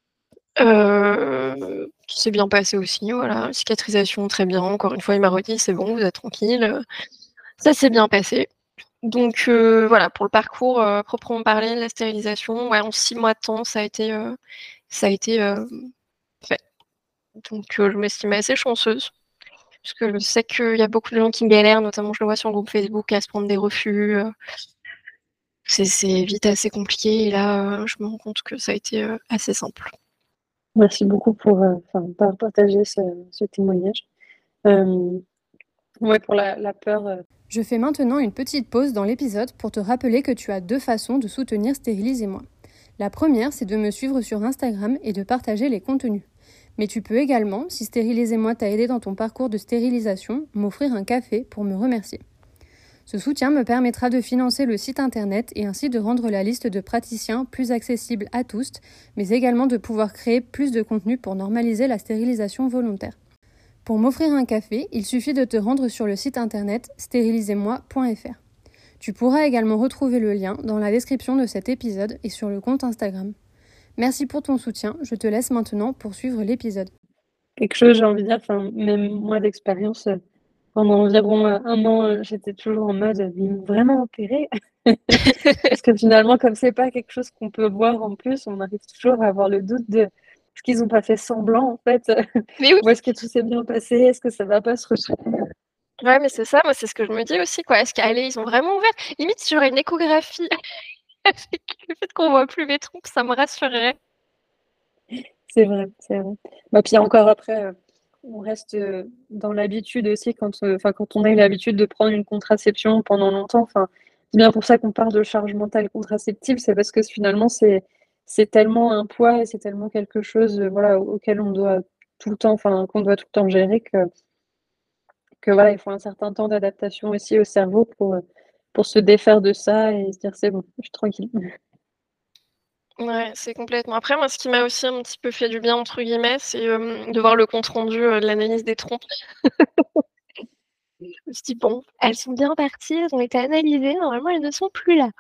Heu, qui s'est bien passé aussi, voilà, cicatrisation très bien. Encore une fois, il m'a redit: «C'est bon, vous êtes tranquille», heu, ça s'est bien passé. Donc heu, voilà, pour le parcours, heu, à proprement parler, la stérilisation, ouais, en six mois de temps, ça a été, heu, ça a été, hem, fait. Donc heu, je m'estime assez chanceuse, parce que je sais qu'il y a beaucoup de gens qui galèrent, notamment je le vois sur le groupe Facebook, à se prendre des refus, heu c'est c'est vite assez compliqué et là, heu, je me rends compte que ça a été, heu, assez simple. Merci beaucoup pour, heu, enfin, d'avoir partagé ce ce témoignage. Hem, ouais, pour la la peur, heu Je fais maintenant une petite pause dans l'épisode pour te rappeler que tu as deux façons de soutenir Stérilisez-moi. La première, c'est de me suivre sur Instagram et de partager les contenus. Mais tu peux également, si Stérilisez-moi t'a aidé dans ton parcours de stérilisation, m'offrir un café pour me remercier. Ce soutien me permettra de financer le site internet et ainsi de rendre la liste de praticiens plus accessible à tous, mais également de pouvoir créer plus de contenu pour normaliser la stérilisation volontaire. Pour m'offrir un café, il suffit de te rendre sur le site internet stérilisez moi point f r. Tu pourras également retrouver le lien dans la description de cet épisode et sur le compte Instagram. Merci pour ton soutien, je te laisse maintenant poursuivre l'épisode. Quelque chose, j'ai envie de dire, enfin, même moi d'expérience, euh, pendant environ euh, un an, euh, j'étais toujours en mode, euh, ils m'ont vraiment opéré. Parce que finalement, comme c'est pas quelque chose qu'on peut voir en plus, on arrive toujours à avoir le doute de est-ce qu'ils ont pas fait semblant en fait, Mais oui! ou est-ce que tout s'est bien passé, est-ce que ça va pas se retourner. Ouais, mais c'est ça, moi, c'est ce que je me dis aussi, quoi. Est-ce qu'allez, ils ont vraiment ouvert? Limite, sur une échographie avec le fait qu'on voit plus mes trompes, ça me rassurerait. C'est vrai, c'est vrai. Bah, puis encore après, heu, on reste, heu, dans l'habitude aussi quand, heu, enfin, quand on a eu l'habitude de prendre une contraception pendant longtemps, enfin, c'est bien pour ça qu'on parle de charge mentale contraceptive, c'est parce que finalement c'est c'est tellement un poids et c'est tellement quelque chose, heu, voilà, auquel on doit tout le temps, enfin, qu'on doit tout le temps gérer que que voilà, il faut un certain temps d'adaptation aussi au cerveau pour, heu, pour se défaire de ça et se dire: «C'est bon, je suis tranquille». Ouais, c'est complètement. Après, moi, ce qui m'a aussi un petit peu fait du bien, entre guillemets, c'est, hem, de voir le compte rendu, heu, de l'analyse des trompes. Je me suis dit: «Bon, elles sont bien parties, elles ont été analysées, normalement, elles ne sont plus là».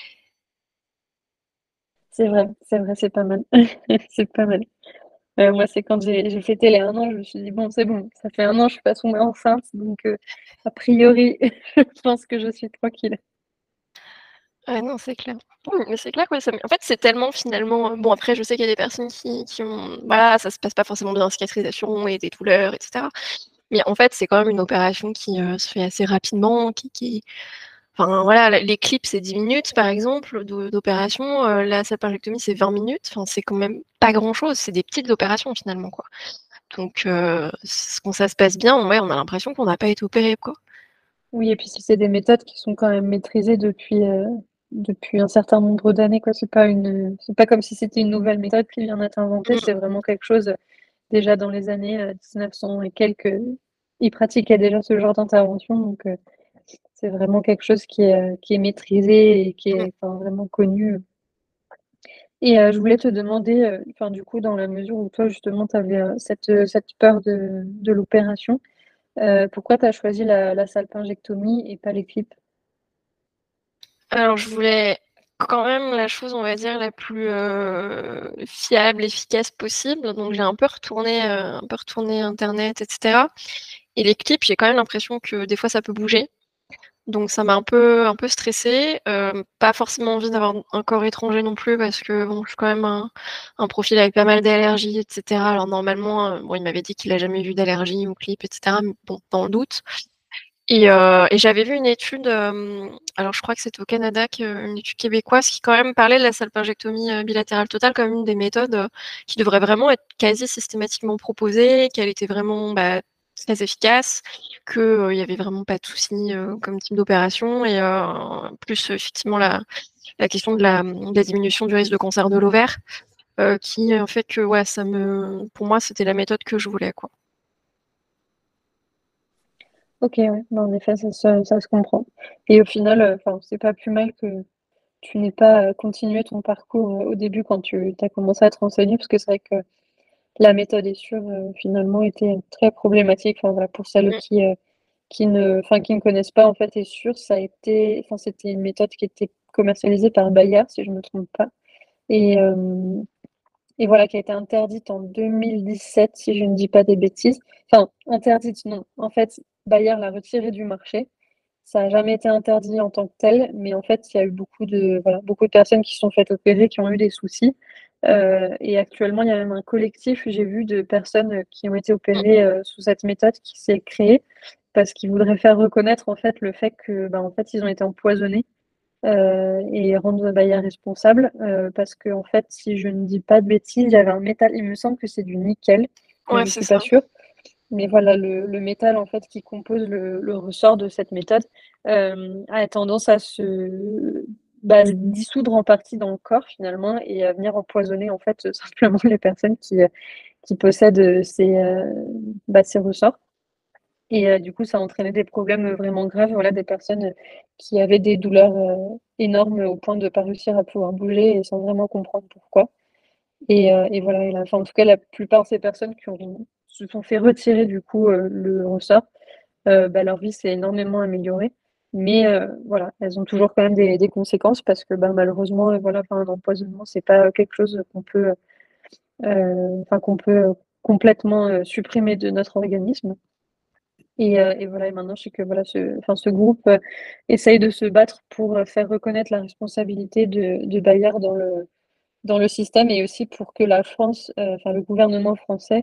C'est vrai, c'est vrai, c'est pas mal. C'est pas mal. Heu, moi, c'est quand j'ai j'ai fêté les un an, je me suis dit: «Bon, c'est bon, ça fait un an, je suis pas tombée enceinte, donc heu, a priori, je pense que je suis tranquille». Ouais, non, c'est clair. Oui, mais c'est clair que ouais, ça me en fait, c'est tellement finalement, heu bon après je sais qu'il y a des personnes qui qui ont voilà, ça se passe pas forcément bien, cicatrisation et des douleurs et cetera. Mais en fait, c'est quand même une opération qui, heu, se fait assez rapidement, qui qui enfin voilà, la l'éclipe c'est dix minutes par exemple d'o d'opération, heu, la salpingectomie c'est vingt minutes, enfin c'est quand même pas grand chose, c'est des petites opérations finalement, quoi. Donc heu, s quand ça se passe bien, ouais, on a l'impression qu'on n'a pas été opéré, quoi. Oui et puis si c'est des méthodes qui sont quand même maîtrisées depuis, heu, depuis un certain nombre d'années, quoi. C'est pas une, c'est pas comme si c'était une nouvelle méthode qui vient d'être inventée, Mmh. c'est vraiment quelque chose, déjà dans les années, heu, mille neuf cents et quelques, ils pratiquaient déjà ce genre d'intervention, donc heu, c'est vraiment quelque chose qui est, heu, qui est maîtrisé et qui Mmh. est, enfin, vraiment connu. Et heu, je voulais te demander, heu, enfin, du coup, dans la mesure où toi, justement, tu avais, heu, cette, heu, cette peur de de l'opération, heu, pourquoi tu as choisi la la salpingectomie et pas les clips? Alors je voulais quand même la chose, on va dire, la plus, heu, fiable, efficace possible, donc j'ai un peu retourné, heu, un peu retourné internet et cetera et les clips, j'ai quand même l'impression que des fois ça peut bouger, donc ça m'a un peu un peu stressée, hem, pas forcément envie d'avoir un corps étranger non plus parce que bon, je suis quand même un un profil avec pas mal d'allergies et cetera. Alors normalement, heu, bon, il m'avait dit qu'il a jamais vu d'allergie aux clips et cetera, mais bon, dans le doute. Et heu et j'avais vu une étude, hem, alors je crois que c'était au Canada, que une étude québécoise qui quand même parlait de la salpingectomie, heu, bilatérale totale comme une des méthodes, heu, qui devrait vraiment être quasi systématiquement proposée, qu'elle était vraiment, bah, très efficace, que, heu, il y avait vraiment pas de souci, heu, comme type d'opération et heu, plus euh, effectivement la la question de la, mmh, de la diminution du risque de cancer de l'ovaire, heu, qui, heu, fait que ouais, ça me pour moi, c'était la méthode que je voulais, quoi. OK, ouais, bah, en effet, ça se ça se comprend et au final, heu, enfin, c'est pas plus mal que tu n'aies pas, heu, continué ton parcours, heu, au début quand tu as commencé à te renseigner parce que c'est vrai que la méthode est sûre, heu, finalement était très problématique. Enfin, voilà, pour celles Mmh. qui, heu, qui ne enfin, qui ne connaissent pas, en fait, Essure, ça a été, enfin, c'était une méthode qui était commercialisée par Bayer, si je me trompe pas et hem et voilà, qui a été interdite en deux mille dix-sept, si je ne dis pas des bêtises. Enfin, interdite, non. En fait, Bayer l'a retirée du marché. Ça a jamais été interdit en tant que tel, mais en fait, il y a eu beaucoup de voilà, beaucoup de personnes qui se sont faites opérer, qui ont eu des soucis, heu et actuellement, il y a même un collectif, j'ai vu, de personnes, heu, qui ont été Mmh. opérées, heu, sous cette méthode qui s'est créé parce qu'ils voudraient faire reconnaître, en fait, le fait que, bah, en fait, ils ont été empoisonnés, heu et rendre Bayer responsable, heu, parce qu'en fait, si je ne dis pas de bêtises, il y avait un métal, il me semble que c'est du nickel, mais Ouais, je c'est suis pas ça. sûre. Mais voilà, le le métal, en fait, qui compose le le ressort de cette méthode, hem, a tendance à se, bah, se dissoudre en partie dans le corps, finalement et à venir empoisonner, en fait, heu, simplement les personnes qui, heu, qui possèdent, heu, ces, heu, bah, ces ressorts et heu, du coup, ça a entraîné des problèmes, heu, vraiment graves. Voilà, des personnes, heu, qui avaient des douleurs, heu, énormes au point de pas réussir à pouvoir bouger et sans vraiment comprendre pourquoi. Et heu et voilà et la enfin, en tout cas, la plupart de ces personnes qui ont se sont fait retirer du coup, heu, le ressort, heu, bah, leur vie s'est énormément améliorée. Mais heu, voilà, elles ont toujours quand même des des conséquences parce que, bah, malheureusement, heu, voilà, enfin, un empoisonnement, c'est pas, heu, quelque chose qu'on peut, heu, enfin, qu'on peut, heu, complètement, heu, supprimer de notre organisme. Et heu et voilà et maintenant je sais que voilà ce enfin ce groupe, heu, essaye de se battre pour, heu, faire reconnaître la responsabilité de de Bayer dans le dans le système et aussi pour que la France, heu, enfin le gouvernement français,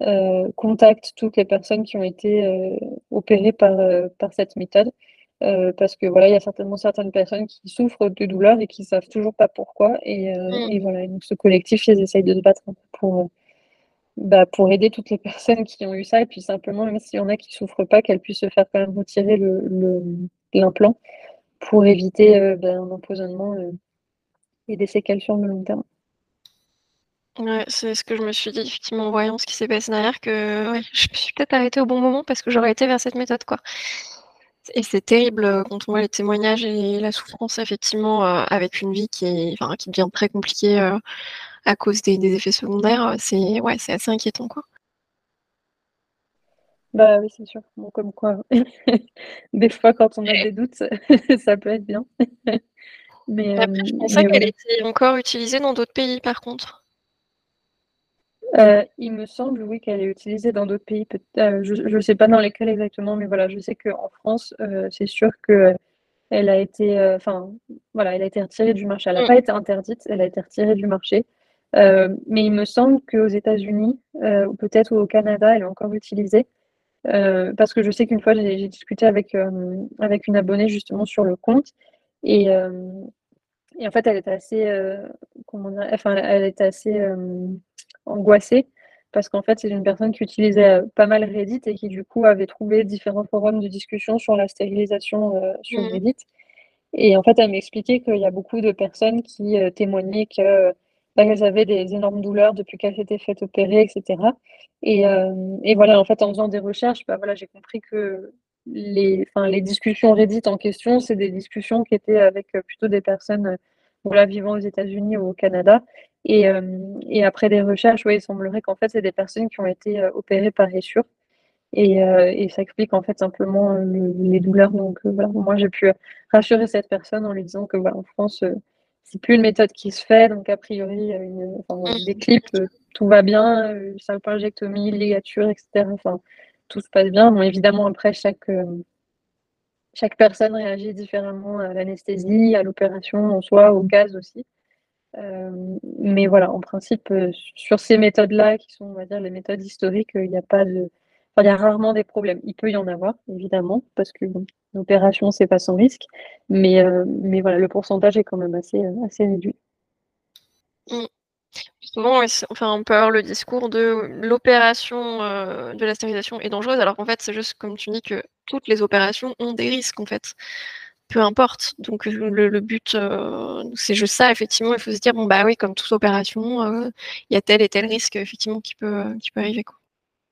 euh, contacte toutes les personnes qui ont été euh, opérées par, euh, par cette méthode. Euh, parce que voilà, il y a certainement certaines personnes qui souffrent de douleurs et qui savent toujours pas pourquoi. Et, euh, Mm. et voilà, et donc ce collectif, ils essayent de se battre un peu pour, euh, bah, pour aider toutes les personnes qui ont eu ça. Et puis simplement, même s'il y en a qui souffrent pas, qu'elles puissent se faire quand même retirer le, le, l'implant pour éviter euh, bah, un empoisonnement euh, et des séquelles sur le long terme. Ouais, c'est ce que je me suis dit, effectivement, en voyant ce qui s'est passé derrière, que ouais, je me suis peut-être arrêtée au bon moment parce que j'aurais été vers cette méthode, quoi. Et c'est terrible euh, quand on voit les témoignages et la souffrance, effectivement, euh, avec une vie qui est, enfin, qui devient très compliquée euh, à cause des, des effets secondaires. euh, C'est ouais, c'est assez inquiétant, quoi. Bah oui, c'est sûr. Bon, comme quoi, des fois, quand on a des doutes, ça peut être bien. Mais, Après, euh, je pensais mais qu'elle voilà. était encore utilisée dans d'autres pays, par contre. Euh, il me semble, oui, qu'elle est utilisée dans d'autres pays. Peut- euh, je ne sais pas dans lesquels exactement, mais voilà, je sais qu'en France, euh, c'est sûr que elle a été, euh, enfin, voilà, elle a été retirée du marché. Elle n'a Mm. pas été interdite, elle a été retirée du marché. Euh, mais il me semble qu'aux États-Unis, euh, ou peut-être au Canada, elle est encore utilisée. Euh, parce que je sais qu'une fois, j'ai j'ai discuté avec, euh, avec une abonnée justement sur le compte. Et, euh, et en fait, elle était assez, euh, comment dire, enfin, elle était assez euh, angoissée parce qu'en fait, c'est une personne qui utilisait euh, pas mal Reddit et qui du coup avait trouvé différents forums de discussion sur la stérilisation euh, sur Mm. Reddit. Et en fait, elle m'expliquait qu'il y a beaucoup de personnes qui euh, témoignaient que, bah, qu'elles avaient des énormes douleurs depuis qu'elles s'étaient faites opérer, et cetera. Et, euh, et voilà, en fait, en faisant des recherches, bah, voilà, j'ai compris que les, enfin, les discussions Reddit en question, c'est des discussions qui étaient avec euh, plutôt des personnes euh, voilà, vivant aux États-Unis ou au Canada. Et, euh, et après des recherches, ouais, il semblerait qu'en fait, c'est des personnes qui ont été euh, opérées par Essure. Et, euh, et ça explique en fait simplement euh, le- les douleurs. Donc euh, voilà, moi j'ai pu rassurer cette personne en lui disant que voilà, en France, euh, c'est plus une méthode qui se fait. Donc a priori, euh, une, enfin, voilà, des Mm. clips, euh, tout va bien, euh, salpingectomie, ligature, et cetera. Enfin, tout se passe bien. Bon, évidemment, après, chaque, euh, chaque personne réagit différemment à l'anesthésie, à l'opération en soi, au gaz aussi. Euh, mais voilà, en principe, euh, sur ces méthodes-là, qui sont, on va dire, les méthodes historiques, euh, il n'y a pas de. Enfin, il y a rarement des problèmes. Il peut y en avoir, évidemment, parce que bon, l'opération, c'est pas sans risque. Mais, euh, mais voilà, le pourcentage est quand même assez, euh, assez réduit. Mm. Souvent, ouais, c'est- enfin, on peut avoir le discours de l'opération euh, de la stérilisation est dangereuse, alors qu'en fait, c'est juste comme tu dis que toutes les opérations ont des risques, en fait. Peu importe. Donc, le, le but, euh, c'est juste ça, effectivement. Il faut se dire, bon, bah oui, comme toute opération, euh, il y a tel et tel risque, effectivement, qui peut, qui peut arriver, quoi.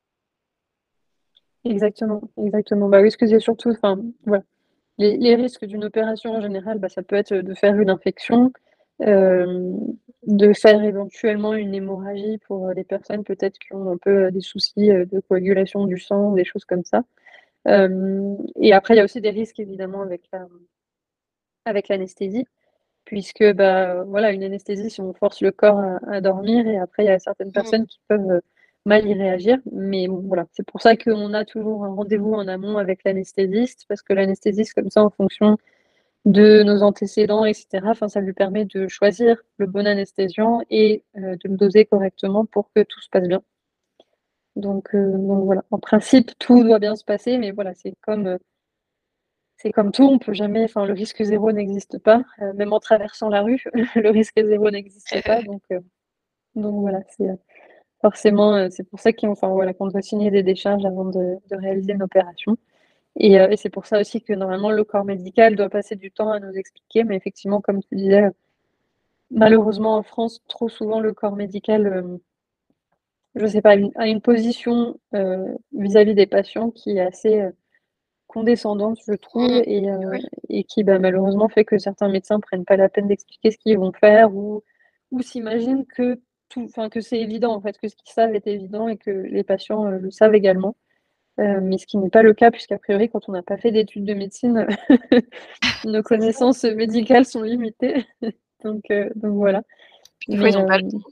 Exactement, exactement. Bah oui, ce que c'est surtout, enfin, voilà. Les, les risques d'une opération en général, bah, ça peut être de faire une infection, euh, de faire éventuellement une hémorragie pour les personnes peut-être qui ont un peu euh, des soucis euh, de coagulation du sang, des choses comme ça. Euh, et après, il y a aussi des risques évidemment avec la, avec l'anesthésie, puisque bah, voilà, une anesthésie, si on force le corps à, à dormir, et après, il y a certaines Mm. personnes qui peuvent euh, mal y réagir. Mais bon, voilà, c'est pour ça qu'on a toujours un rendez-vous en amont avec l'anesthésiste, parce que l'anesthésiste, comme ça, en fonction de nos antécédents, et cetera. Enfin, ça lui permet de choisir le bon anesthésiant et euh, de le doser correctement pour que tout se passe bien. Donc, euh, donc voilà, en principe, tout doit bien se passer, mais voilà, c'est comme, euh, c'est comme tout, on peut jamais, enfin, le risque zéro n'existe pas. Euh, même en traversant la rue, le risque zéro n'existe pas. Donc, euh, donc voilà, c'est euh, forcément, euh, c'est pour ça qu'on, enfin, voilà, qu'on doit signer des décharges avant de, de réaliser une opération. Et, euh, et c'est pour ça aussi que normalement le corps médical doit passer du temps à nous expliquer. Mais effectivement, comme tu disais, malheureusement, en France, trop souvent, le corps médical, euh, je sais pas, une- a une position euh, vis-à-vis des patients qui est assez euh, condescendante, je trouve, Mm. et, euh, Ouais. et qui, bah, malheureusement, fait que certains médecins prennent pas la peine d'expliquer ce qu'ils vont faire ou, ou s'imaginent que tout, enfin, que c'est évident, en fait, que ce qu'ils savent est évident et que les patients euh, le savent également. Euh, mais ce qui n'est pas le cas, puisqu'a priori, quand on n'a pas fait d'études de médecine, nos C'est ça. connaissances médicales sont limitées. Donc, euh, donc voilà. Puis des fois, ils Mais n'ont pas euh, le temps.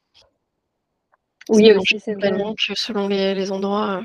Parce oui, qu'ils aussi, c'est enchaînent vrai. tellement que selon les, les endroits. euh,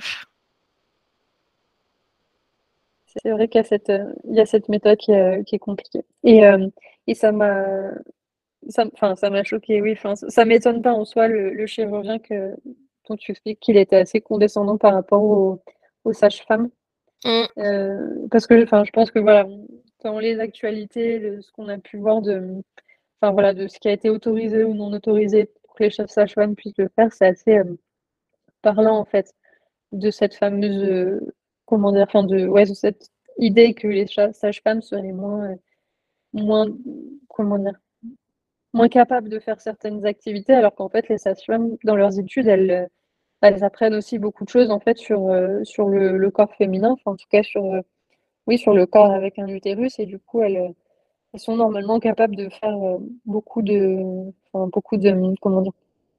C'est vrai qu'il y a cette, euh, il y a cette méthode qui est, qui est compliquée. Et, euh, et ça m'a, ça, enfin, ça m'a choqué, oui. Enfin, ça, ça m'étonne pas en soi le, le chirurgien que, dont tu expliques qu'il était assez condescendant par rapport aux aux sages-femmes. Mmh. Heu, parce que enfin, je pense que voilà, dans les actualités, de ce qu'on a pu voir de enfin voilà, de ce qui a été autorisé ou non autorisé pour que les chefs sages-femmes puissent le faire, c'est assez, hem, parlant en fait, de cette fameuse, heu, comment dire? Enfin de ouais, de cette idée que les cha sages-femmes seraient moins, heu, moins, comment dire? Moins capables de faire certaines activités, alors qu'en fait les sages-femmes, dans leurs études, elles, heu, elles apprennent aussi beaucoup de choses en fait sur, heu, sur le le corps féminin, enfin en tout cas sur, heu, oui sur le corps avec un utérus et du coup elles, heu, elles sont normalement capables de faire, heu, beaucoup de enfin beaucoup de, mmh, comment dire?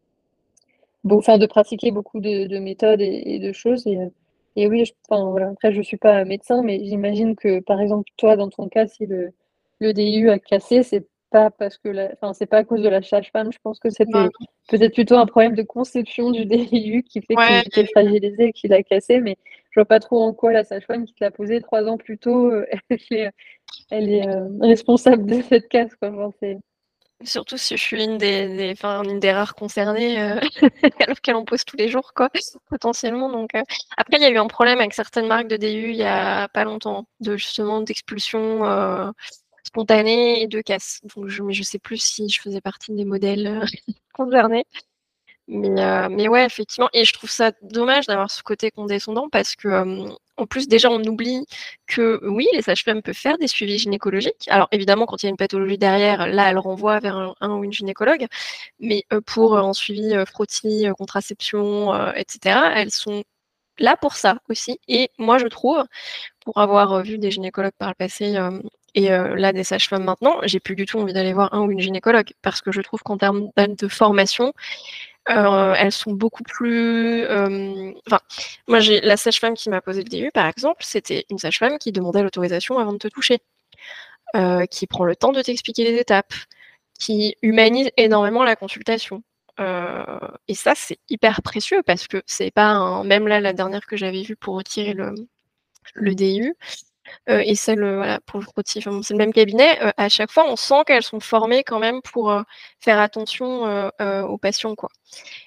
Beau enfin de pratiquer beaucoup de de méthodes et et de choses et heu et oui, je enfin voilà, après je suis pas médecin, mais j'imagine que, par exemple, toi, dans ton cas, si le le D I U a cassé, c'est pas parce que la enfin, c'est pas à cause de la sage-femme. Je pense que Bah, c'était non. peut-être plutôt un problème de conception du D I U qui fait qu'il Ouais, était fragilisé et qu'il a cassé, mais je vois pas trop en quoi la sage-femme qui te l'a posé trois ans plus tôt, heu, elle est elle est, heu, responsable de cette casse, quoi. Enfin, c'est surtout si je suis une des des enfin, une des rares concernées, heu, alors qu'elle en pose tous les jours quoi, potentiellement donc heu, après il y a eu un problème avec certaines marques de D U il y a pas longtemps, de justement d'expulsion, heu, spontanée et de casse. Donc je mais je sais plus si je faisais partie des modèles, heu, concernés. Mais heu, mais ouais, effectivement et je trouve ça dommage d'avoir ce côté condescendant parce que, hem, en plus déjà on oublie que oui, les sages-femmes peuvent faire des suivis gynécologiques. Alors évidemment quand il y a une pathologie derrière, là elles renvoient vers un un ou une gynécologue, mais heu, pour, heu, un suivi, heu, frottis, heu, contraception, heu et cetera, elles sont là pour ça aussi et moi je trouve, pour avoir, heu, vu des gynécologues par le passé, hem et heu, là des sages-femmes maintenant, j'ai plus du tout envie d'aller voir un ou une gynécologue parce que je trouve qu'en termes d'a de formation, Heu, elles sont beaucoup plus, hem, enfin, moi j'ai la sage-femme qui m'a posé le D U par exemple, c'était une sage-femme qui demandait l'autorisation avant de te toucher, heu, qui prend le temps de t'expliquer les étapes, qui humanise énormément la consultation, heu et ça c'est hyper précieux parce que c'est pas un même là la dernière que j'avais vue pour retirer le le D U, heu et celle, heu, voilà pour le frottis, enfin bon c'est le même cabinet, heu, à chaque fois on sent qu'elles sont formées quand même pour, heu, faire attention, heu heu, aux patients quoi.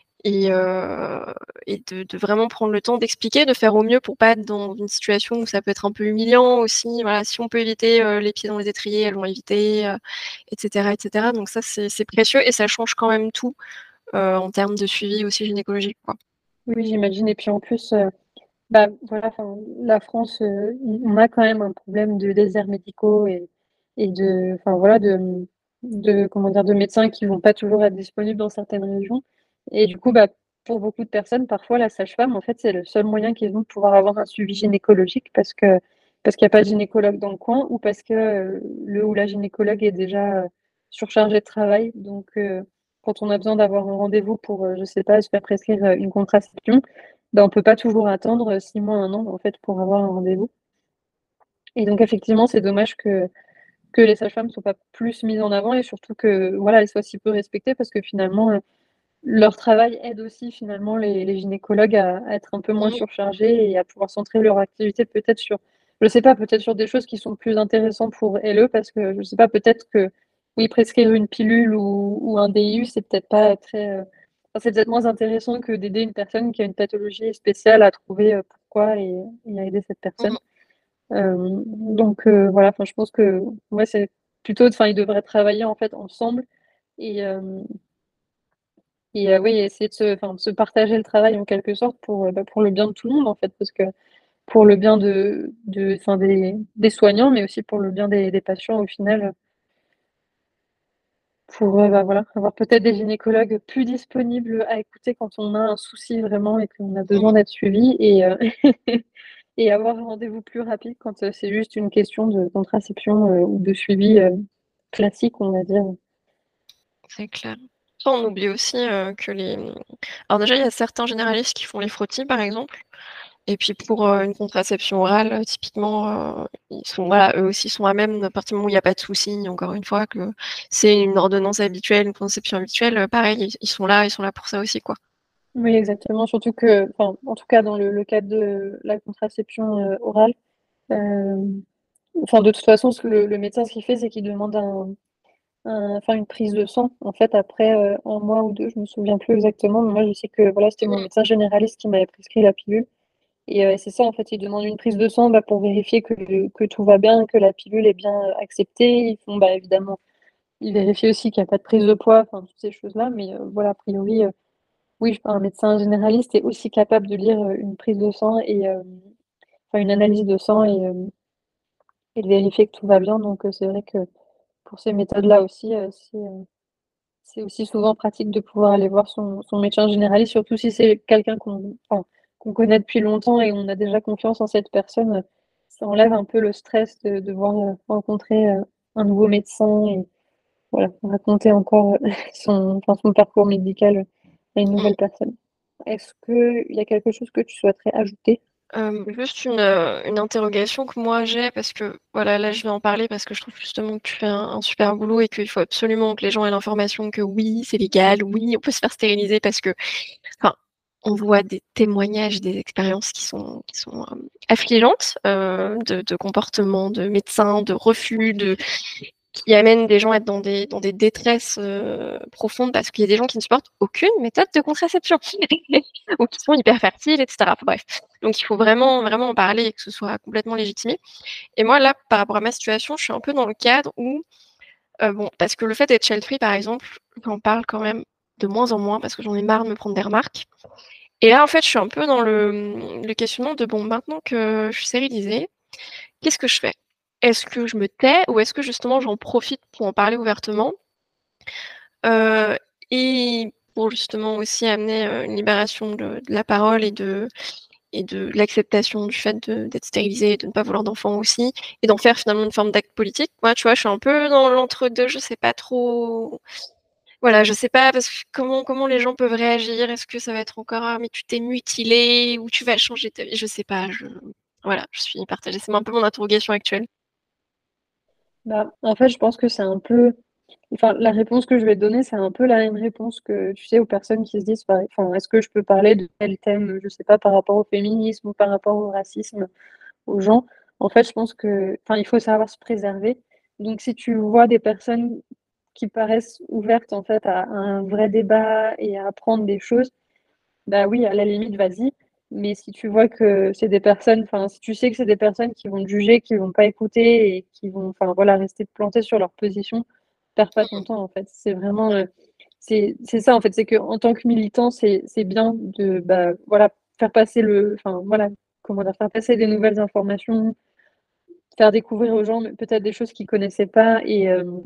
Et heu et de de vraiment prendre le temps d'expliquer, de faire au mieux pour pas être dans une situation où ça peut être un peu humiliant aussi. Voilà, si on peut éviter, heu, les pieds dans les étriers, elles vont éviter, heu et cetera et cetera. Donc ça, c'est c'est précieux et ça change quand même tout, heu, en termes de suivi aussi gynécologique, quoi. oui, j'imagine et puis en plus, heu bah, voilà, enfin, la France, heu, on on a quand même un problème de déserts médicaux et et de enfin, voilà, de, mmh, de comment dire? De médecins qui vont pas toujours être disponibles dans certaines régions et du coup, bah, pour beaucoup de personnes, parfois, la sage-femme, en fait, c'est le seul moyen qu'ils ont de pouvoir avoir un suivi gynécologique parce que parce qu'il y a pas de gynécologue dans le coin ou parce que, heu, le ou la gynécologue est déjà, heu, surchargée de travail. Donc heu, quand on a besoin d'avoir un rendez-vous pour, heu, je sais pas, se faire prescrire, heu, une contraception, bah, on peut pas toujours attendre, heu, six mois, un an, en fait, pour avoir un rendez-vous et donc effectivement, c'est dommage que que les sages-femmes soient pas plus mises en avant et surtout que, voilà, elles soient si peu respectées parce que finalement, heu, leur travail aide aussi finalement les les gynécologues à à être un peu moins Mmh. surchargés et à pouvoir centrer leur activité peut-être sur je sais pas, peut-être sur des choses qui sont plus intéressantes pour elles parce que je sais pas, peut-être que, oui, prescrire une pilule ou ou un D I U, c'est peut-être pas très, heu, enfin, c'est peut-être moins intéressant que d'aider une personne qui a une pathologie spéciale à trouver, heu, pourquoi et et à aider cette personne. Mmh. Hem, donc heu, voilà, enfin, je pense que, ouais, c'est plutôt enfin, ils devraient travailler, en fait, ensemble et hem et heu, oui, essayer de se enfin, de se partager le travail en quelque sorte pour, heu, bah, pour le bien de tout le monde, en fait, parce que pour le bien de de enfin, des des soignants, mais aussi pour le bien des des patients au final, pour, heu, bah, voilà, avoir peut-être des gynécologues plus disponibles à écouter quand on a un souci vraiment et qu'on a besoin Mmh. d'être suivi et heu et avoir un rendez-vous plus rapide quand, heu, c'est juste une question de contraception, heu, ou de suivi, heu, classique, on va dire. C'est clair. Ça, on oublie aussi, heu, que les, mmh alors déjà, il y a certains généralistes qui font les frottis, par exemple. Et puis pour, heu, une contraception orale, heu, typiquement, heu, ils sont voilà, eux aussi sont à même, à partir du moment où il y a pas de souci, encore une fois, que c'est une ordonnance habituelle, une conception habituelle, heu, pareil, ils ils sont là ils sont là pour ça aussi, quoi. Oui, exactement, surtout que enfin, en tout cas dans le le cadre de la contraception, heu, orale, hem, enfin, de toute façon, ce que le le médecin, ce qu'il fait, c'est qu'il demande un un enfin une prise de sang, en fait, après, heu, un mois ou deux, je me souviens plus exactement, mais moi, je sais que, voilà, c'était mon Mmh. médecin généraliste qui m'avait prescrit la pilule et heu, c'est ça, en fait, ils demandent une prise de sang, bah, pour vérifier que que tout va bien, que la pilule est bien, heu, acceptée. Ils font, bah, évidemment, ils vérifient aussi qu'il y a pas de prise de poids, enfin, toutes ces choses-là, mais heu, voilà, a priori, heu, oui, un médecin généraliste est aussi capable de lire, heu, une prise de sang et hem, enfin, une analyse de sang et hem et de vérifier que tout va bien, donc heu, c'est vrai que pour ces méthodes-là aussi, heu, c'est, heu, c'est aussi souvent pratique de pouvoir aller voir son son médecin généraliste, surtout si c'est quelqu'un qu'on enfin, qu'on connaît depuis longtemps et on a déjà confiance en cette personne, heu, ça enlève un peu le stress de devoir, heu, rencontrer, heu, un nouveau médecin et voilà, raconter encore, heu, son enfin, son parcours médical, à une Mmh. nouvelle personne. Est-ce qu'il y a quelque chose que tu souhaiterais ajouter? Hem, juste une, heu, une interrogation que moi j'ai parce que, voilà, là, je vais en parler parce que je trouve justement que tu fais un un super boulot et qu'il faut absolument que les gens aient l'information que oui, c'est légal, oui, on peut se faire stériliser parce que enfin, on voit des témoignages, des expériences qui sont qui sont, hem, affligeantes, heu, de de comportements de médecins, de refus, de qui amènent des gens à être dans des dans des détresses, heu, profondes parce qu'il y a des gens qui ne supportent aucune méthode de contraception ou qui sont hyper fertiles et cetera. Enfin bref, donc il faut vraiment, vraiment en parler et que ce soit complètement légitimé et moi là, par rapport à ma situation, je suis un peu dans le cadre où, heu, bon, parce que le fait d'être child free, par exemple, j'en parle quand même de moins en moins parce que j'en ai marre de me prendre des remarques et là, en fait, je suis un peu dans le, mmh, le questionnement de: «Bon, maintenant que je suis stérilisée, qu'est-ce que je fais? Est-ce que je me tais ou est-ce que justement j'en profite pour en parler ouvertement?» Heu et pour justement aussi amener, heu, une libération de de la parole et de et de l'acceptation du fait de d'être stérilisée et de ne pas vouloir d'enfant aussi et d'en faire finalement une forme d'acte politique. Moi, tu vois, je suis un peu dans l'entre-deux, je sais pas trop voilà, je sais pas parce que comment comment les gens peuvent réagir? Est-ce que ça va être encore: «Ah mais tu t'es mutilée» ou «Tu vas changer ta vie?» Je sais pas, je voilà, je suis partagée. C'est un peu mon interrogation actuelle. Bah, en fait, je pense que c'est un peu enfin, la réponse que je vais te donner, c'est un peu la même réponse que, tu sais, aux personnes qui se disent, par enfin: «Est-ce que je peux parler de tel thème?» je sais pas, par rapport au féminisme ou par rapport au racisme, aux gens. En fait, je pense que enfin, il faut savoir se préserver. Donc si tu vois des personnes qui paraissent ouvertes, en fait, à un vrai débat et à apprendre des choses, bah oui, à la limite, vas-y. Mais si tu vois que c'est des personnes enfin, si tu sais que c'est des personnes qui vont te juger, qui vont pas écouter et qui vont, enfin, voilà, rester plantées sur leur position, perds pas ton temps, en fait. C'est vraiment, heu, c'est c'est ça, en fait, c'est qu'en tant que militant, c'est c'est bien de, bah, voilà, faire passer le enfin, voilà, comment dire? Faire passer des nouvelles informations, faire découvrir aux gens, peut-être des choses qu'ils connaissaient pas et hem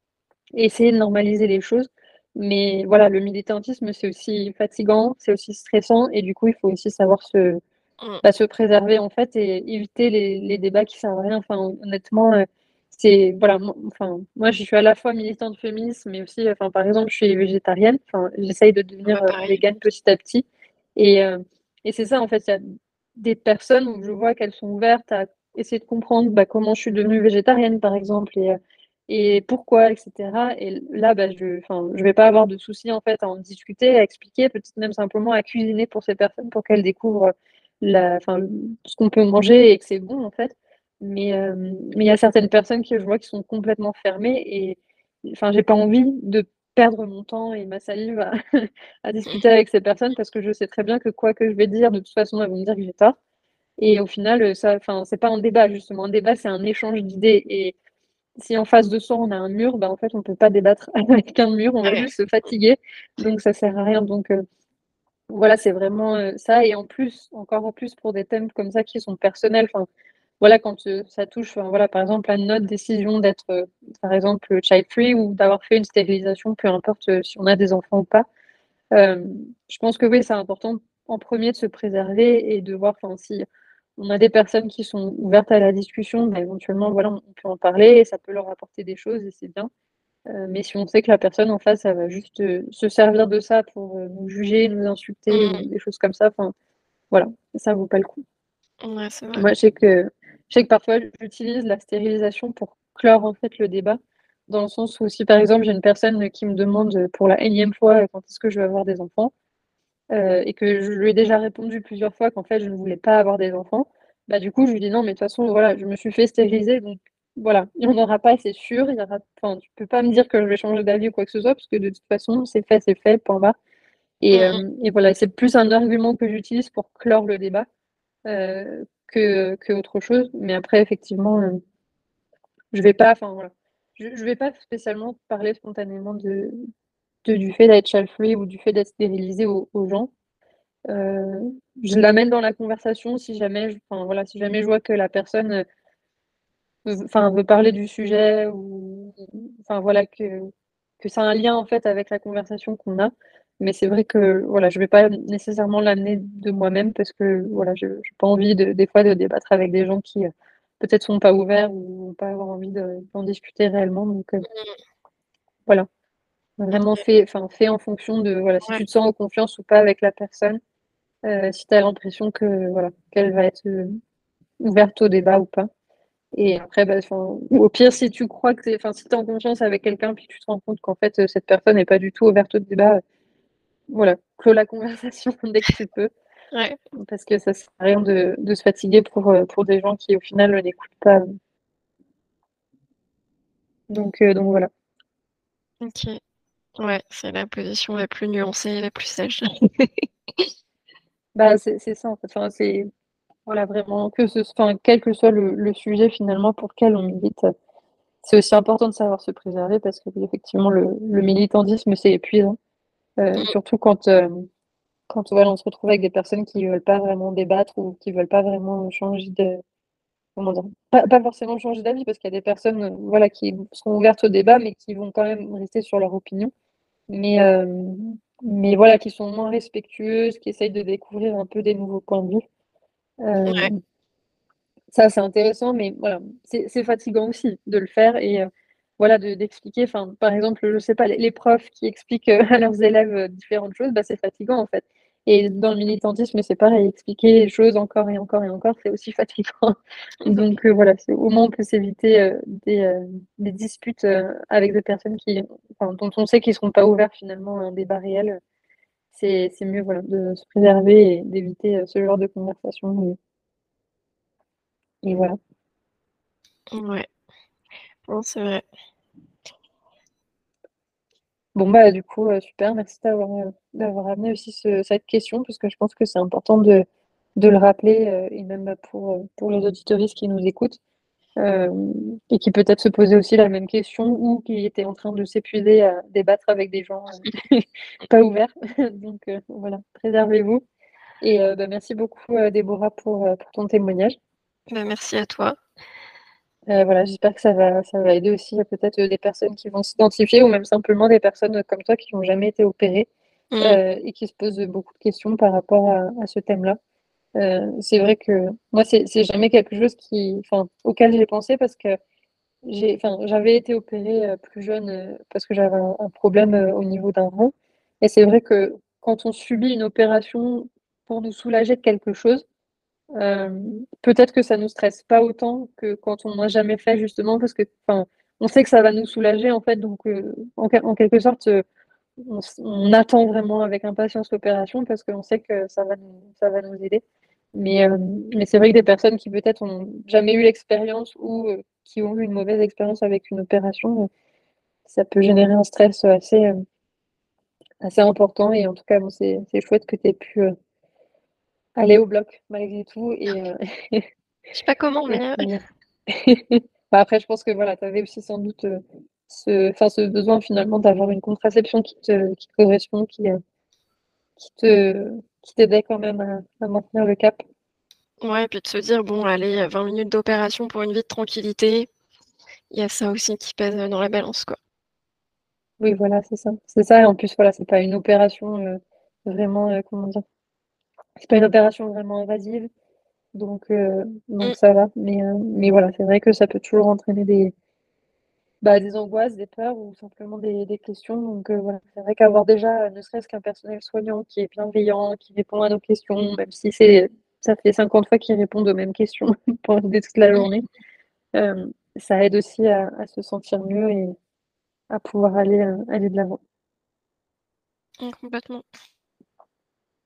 et essayer de normaliser les choses. Mais voilà, le militantisme, c'est aussi fatigant, c'est aussi stressant et du coup, il faut aussi savoir se Mmh. bah, se préserver, en fait et éviter les les débats qui servent à rien. Enfin, honnêtement, heu, c'est voilà, moi enfin, moi, je suis à la fois militante féministe, mais aussi, enfin, par exemple, je suis végétarienne. Enfin, j'essaye de Ah bah, devenir, heu, pareil. végane petit à petit et heu et c'est ça, en fait, il y a des personnes où je vois qu'elles sont ouvertes à essayer de comprendre, bah, comment je suis devenue végétarienne, par exemple et heu et pourquoi et cetera et là, bah, je enfin, je vais pas avoir de souci, en fait, à en discuter, à expliquer, peut-être même simplement à cuisiner pour ces personnes pour qu'elles découvrent, la enfin, ce qu'on peut manger et que c'est bon, en fait. Mais hem, mais il y a certaines personnes que je vois qui sont complètement fermées et enfin, j'ai pas envie de perdre mon temps et ma salive à à discuter avec ces personnes parce que je sais très bien que quoi que je vais dire, de toute façon, elles vont me dire que j'ai tort et au final, heu, ça enfin, c'est pas un débat justement. Un débat, c'est un échange d'idées et si en face de soi, on a un mur, bah, en fait, on peut pas débattre avec un mur, on va Ouais. juste se fatiguer, donc ça sert à rien, donc heu, voilà, c'est vraiment, heu, ça et en plus, encore en plus pour des thèmes comme ça qui sont personnels, enfin, voilà, quand, heu, ça touche, enfin, voilà, par exemple, à notre décision d'être, heu, par exemple, child free ou d'avoir fait une stérilisation, peu importe, heu, si on a des enfants ou pas. Hem, je pense que oui, c'est important en premier de se préserver et de voir, enfin, si on a des personnes qui sont ouvertes à la discussion, bah, éventuellement, voilà, on on peut en parler et ça peut leur apporter des choses et c'est bien. Heu, mais si on sait que la personne en face, elle va juste, heu, se servir de ça pour, heu, nous juger, nous insulter ou Mmh. des choses comme ça, enfin, voilà, ça vaut pas le coup. Ouais, c'est vrai. Moi, je sais que je sais que parfois j'utilise la stérilisation pour clore, en fait, le débat, dans le sens où si, par exemple, j'ai une personne, qui me demande, heu, pour la énième fois, heu, quand est-ce que je vais avoir des enfants, heu et que je lui ai déjà répondu plusieurs fois qu'en fait, je ne voulais pas avoir des enfants, bah, du coup, je lui dis: «Non, mais de toute façon, voilà, je me suis fait stériliser, donc voilà, il y en aura pas, c'est sûr. Il y aura, enfin, tu peux pas me dire que je vais changer d'avis ou quoi que ce soit, parce que de toute façon, c'est fait, c'est fait, point barre. Et, Mm, mm. euh, et voilà, c'est plus un argument que j'utilise pour clore le débat euh, que, que autre chose. Mais après, effectivement, euh, je vais pas, enfin voilà, je, je vais pas spécialement parler spontanément de, de- du fait d'être child-free ou du fait d'être stérilisé aux, aux gens. Euh, je l'amène dans la conversation si jamais, je, enfin voilà, si jamais je vois que la personne euh, veut, enfin, veut parler du sujet ou, enfin voilà, que, que ça a un lien en fait avec la conversation qu'on a. Mais c'est vrai que voilà, je vais pas nécessairement l'amener de moi-même parce que voilà, je j'ai pas envie de, des fois de débattre avec des gens qui euh, peut-être sont pas ouverts ou n'ont pas avoir envie de- d'en discuter réellement. Donc euh, voilà, vraiment Ok. fait, enfin fait en fonction de voilà, si Ouais. tu te sens en confiance ou pas avec la personne, euh, si tu as l'impression que voilà, qu'elle va être euh, ouverte au débat ou pas. Et après, bah, enfin, au pire, si tu crois que t'es, enfin, si t'es en confiance avec quelqu'un, puis tu te rends compte qu'en fait, euh, cette personne n'est pas du tout ouverte au débat, euh, voilà, clôt la conversation dès que tu peux, Ouais. parce que ça sert à rien de, de se fatiguer pour, euh, pour des gens qui, au final, ne n'écoutent pas. Donc, euh, donc voilà. Ok. Ouais, c'est la position la plus nuancée et la plus sage. Bah, c'est c'est ça, en fait. Enfin, c'est, voilà, vraiment, que ce, enfin, quel que soit le, le sujet, finalement, pour lequel on milite, c'est aussi important de savoir se préserver, parce que, effectivement, le, le militantisme, c'est épuisant. Euh, Mm. surtout quand, euh, quand voilà, on se retrouve avec des personnes qui veulent pas vraiment débattre ou qui veulent pas vraiment changer de, comment dire, pas, pas forcément changer d'avis parce qu'il y a des personnes, euh, voilà, qui seront ouvertes au débat mais qui vont quand même rester sur leur opinion. Mais, euh, mais voilà, qui sont moins respectueuses, qui essayent de découvrir un peu des nouveaux points de vue. Euh, Ouais. Ça, c'est intéressant, mais voilà, c'est c'est fatigant aussi de le faire et euh, voilà, de d'expliquer. Enfin, par exemple, je sais pas, les, les profs qui expliquent euh, à leurs élèves euh, différentes choses, bah, c'est fatigant en fait. Et dans le militantisme, c'est pareil, expliquer les choses encore et encore et encore, c'est aussi fatigant. Donc euh, voilà, c'est, au moins on peut s'éviter euh, des, euh, des disputes euh, avec des personnes qui, enfin, dont on sait qu'ils ne seront pas ouverts finalement à un débat réel. C'est c'est mieux voilà, de se préserver et d'éviter euh, ce genre de conversation. Et, et voilà. Ouais. Bon, c'est vrai. Bon, bah, du coup, heu, super, merci d'avoir, heu, d'avoir amené aussi ce cette question parce que je pense que c'est important de de le rappeler, heu et même, bah, pour, heu, pour les auditoristes qui nous écoutent, hem et qui peut-être se posaient aussi la même question ou qui étaient en train de s'épuiser à débattre avec des gens, heu, pas ouverts. Donc, heu, voilà, préservez-vous et heu, bah, merci beaucoup, heu, Déborah pour, heu, pour ton témoignage. Bah, merci à toi. Heu, voilà, j'espère que ça va ça va aider aussi, heu, peut-être, heu, des personnes qui vont s'identifier ou même simplement des personnes, heu, comme toi qui n'ont jamais été opérées. Mm. Heu, et qui se posent beaucoup de questions par rapport à à ce thème-là. Heu, c'est vrai que moi, c'est c'est jamais quelque chose qui enfin, auquel j'ai pensé parce que j'ai enfin, j'avais été opérée, heu, plus jeune, heu, parce que j'avais un un problème, heu, au niveau d'un rein et c'est vrai que quand on subit une opération pour nous soulager de quelque chose, hem, peut-être que ça nous stresse pas autant que quand on n'a jamais fait justement parce que enfin, on sait que ça va nous soulager en fait donc heu, en quel en quelque sorte, heu on, s- on attend vraiment avec impatience l'opération parce qu'on sait que ça va nous, ça va nous aider. Mais, euh, mais c'est vrai que des personnes qui peut-être ont jamais eu l'expérience ou euh, qui ont eu une mauvaise expérience avec une opération, euh, ça peut générer un stress assez, euh, assez important. Et en tout cas, bon, c'est, c'est chouette que tu aies pu euh, aller au bloc malgré tout. Et, euh, Je sais pas comment, et mais euh, puis, bah, après, je pense que voilà, tu avais aussi sans doute euh, ce, enfin, ce besoin finalement d'avoir une contraception qui te, qui te correspond, qui, euh, qui te qui t'aidait quand même à, à maintenir le cap. ouais, et puis de se dire, bon, allez, vingt minutes d'opération pour une vie de tranquillité, il y a ça aussi qui pèse euh, dans la balance, quoi. Oui, voilà, c'est ça. C'est ça, et en plus, voilà, c'est pas une opération euh, vraiment, euh, comment dire, c'est pas une opération vraiment invasive, donc, euh, Mm. donc ça va. Mais, euh, mais voilà, c'est vrai que ça peut toujours entraîner des, bah, des angoisses, des peurs ou simplement des, des questions. Donc euh, voilà, c'est vrai qu'avoir déjà, euh, ne serait-ce qu'un personnel soignant qui est bienveillant, qui répond à nos questions, même si c'est, ça fait cinquante fois qu'ils répondent aux mêmes questions pendant toute la Mm. journée, euh, ça aide aussi à, à se sentir mieux et à pouvoir aller, euh, aller de l'avant. Mm, complètement.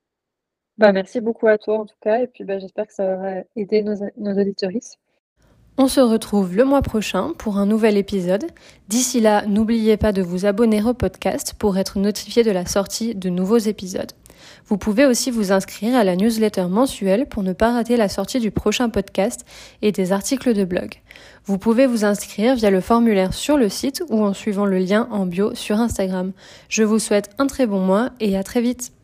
Bah, merci beaucoup à toi en tout cas, et puis bah, j'espère que ça aura aidé nos, nos auditeuristes. On se retrouve le mois prochain pour un nouvel épisode. D'ici là, n'oubliez pas de vous abonner au podcast pour être notifié de la sortie de nouveaux épisodes. Vous pouvez aussi vous inscrire à la newsletter mensuelle pour ne pas rater la sortie du prochain podcast et des articles de blog. Vous pouvez vous inscrire via le formulaire sur le site ou en suivant le lien en bio sur Instagram. Je vous souhaite un très bon mois et à très vite.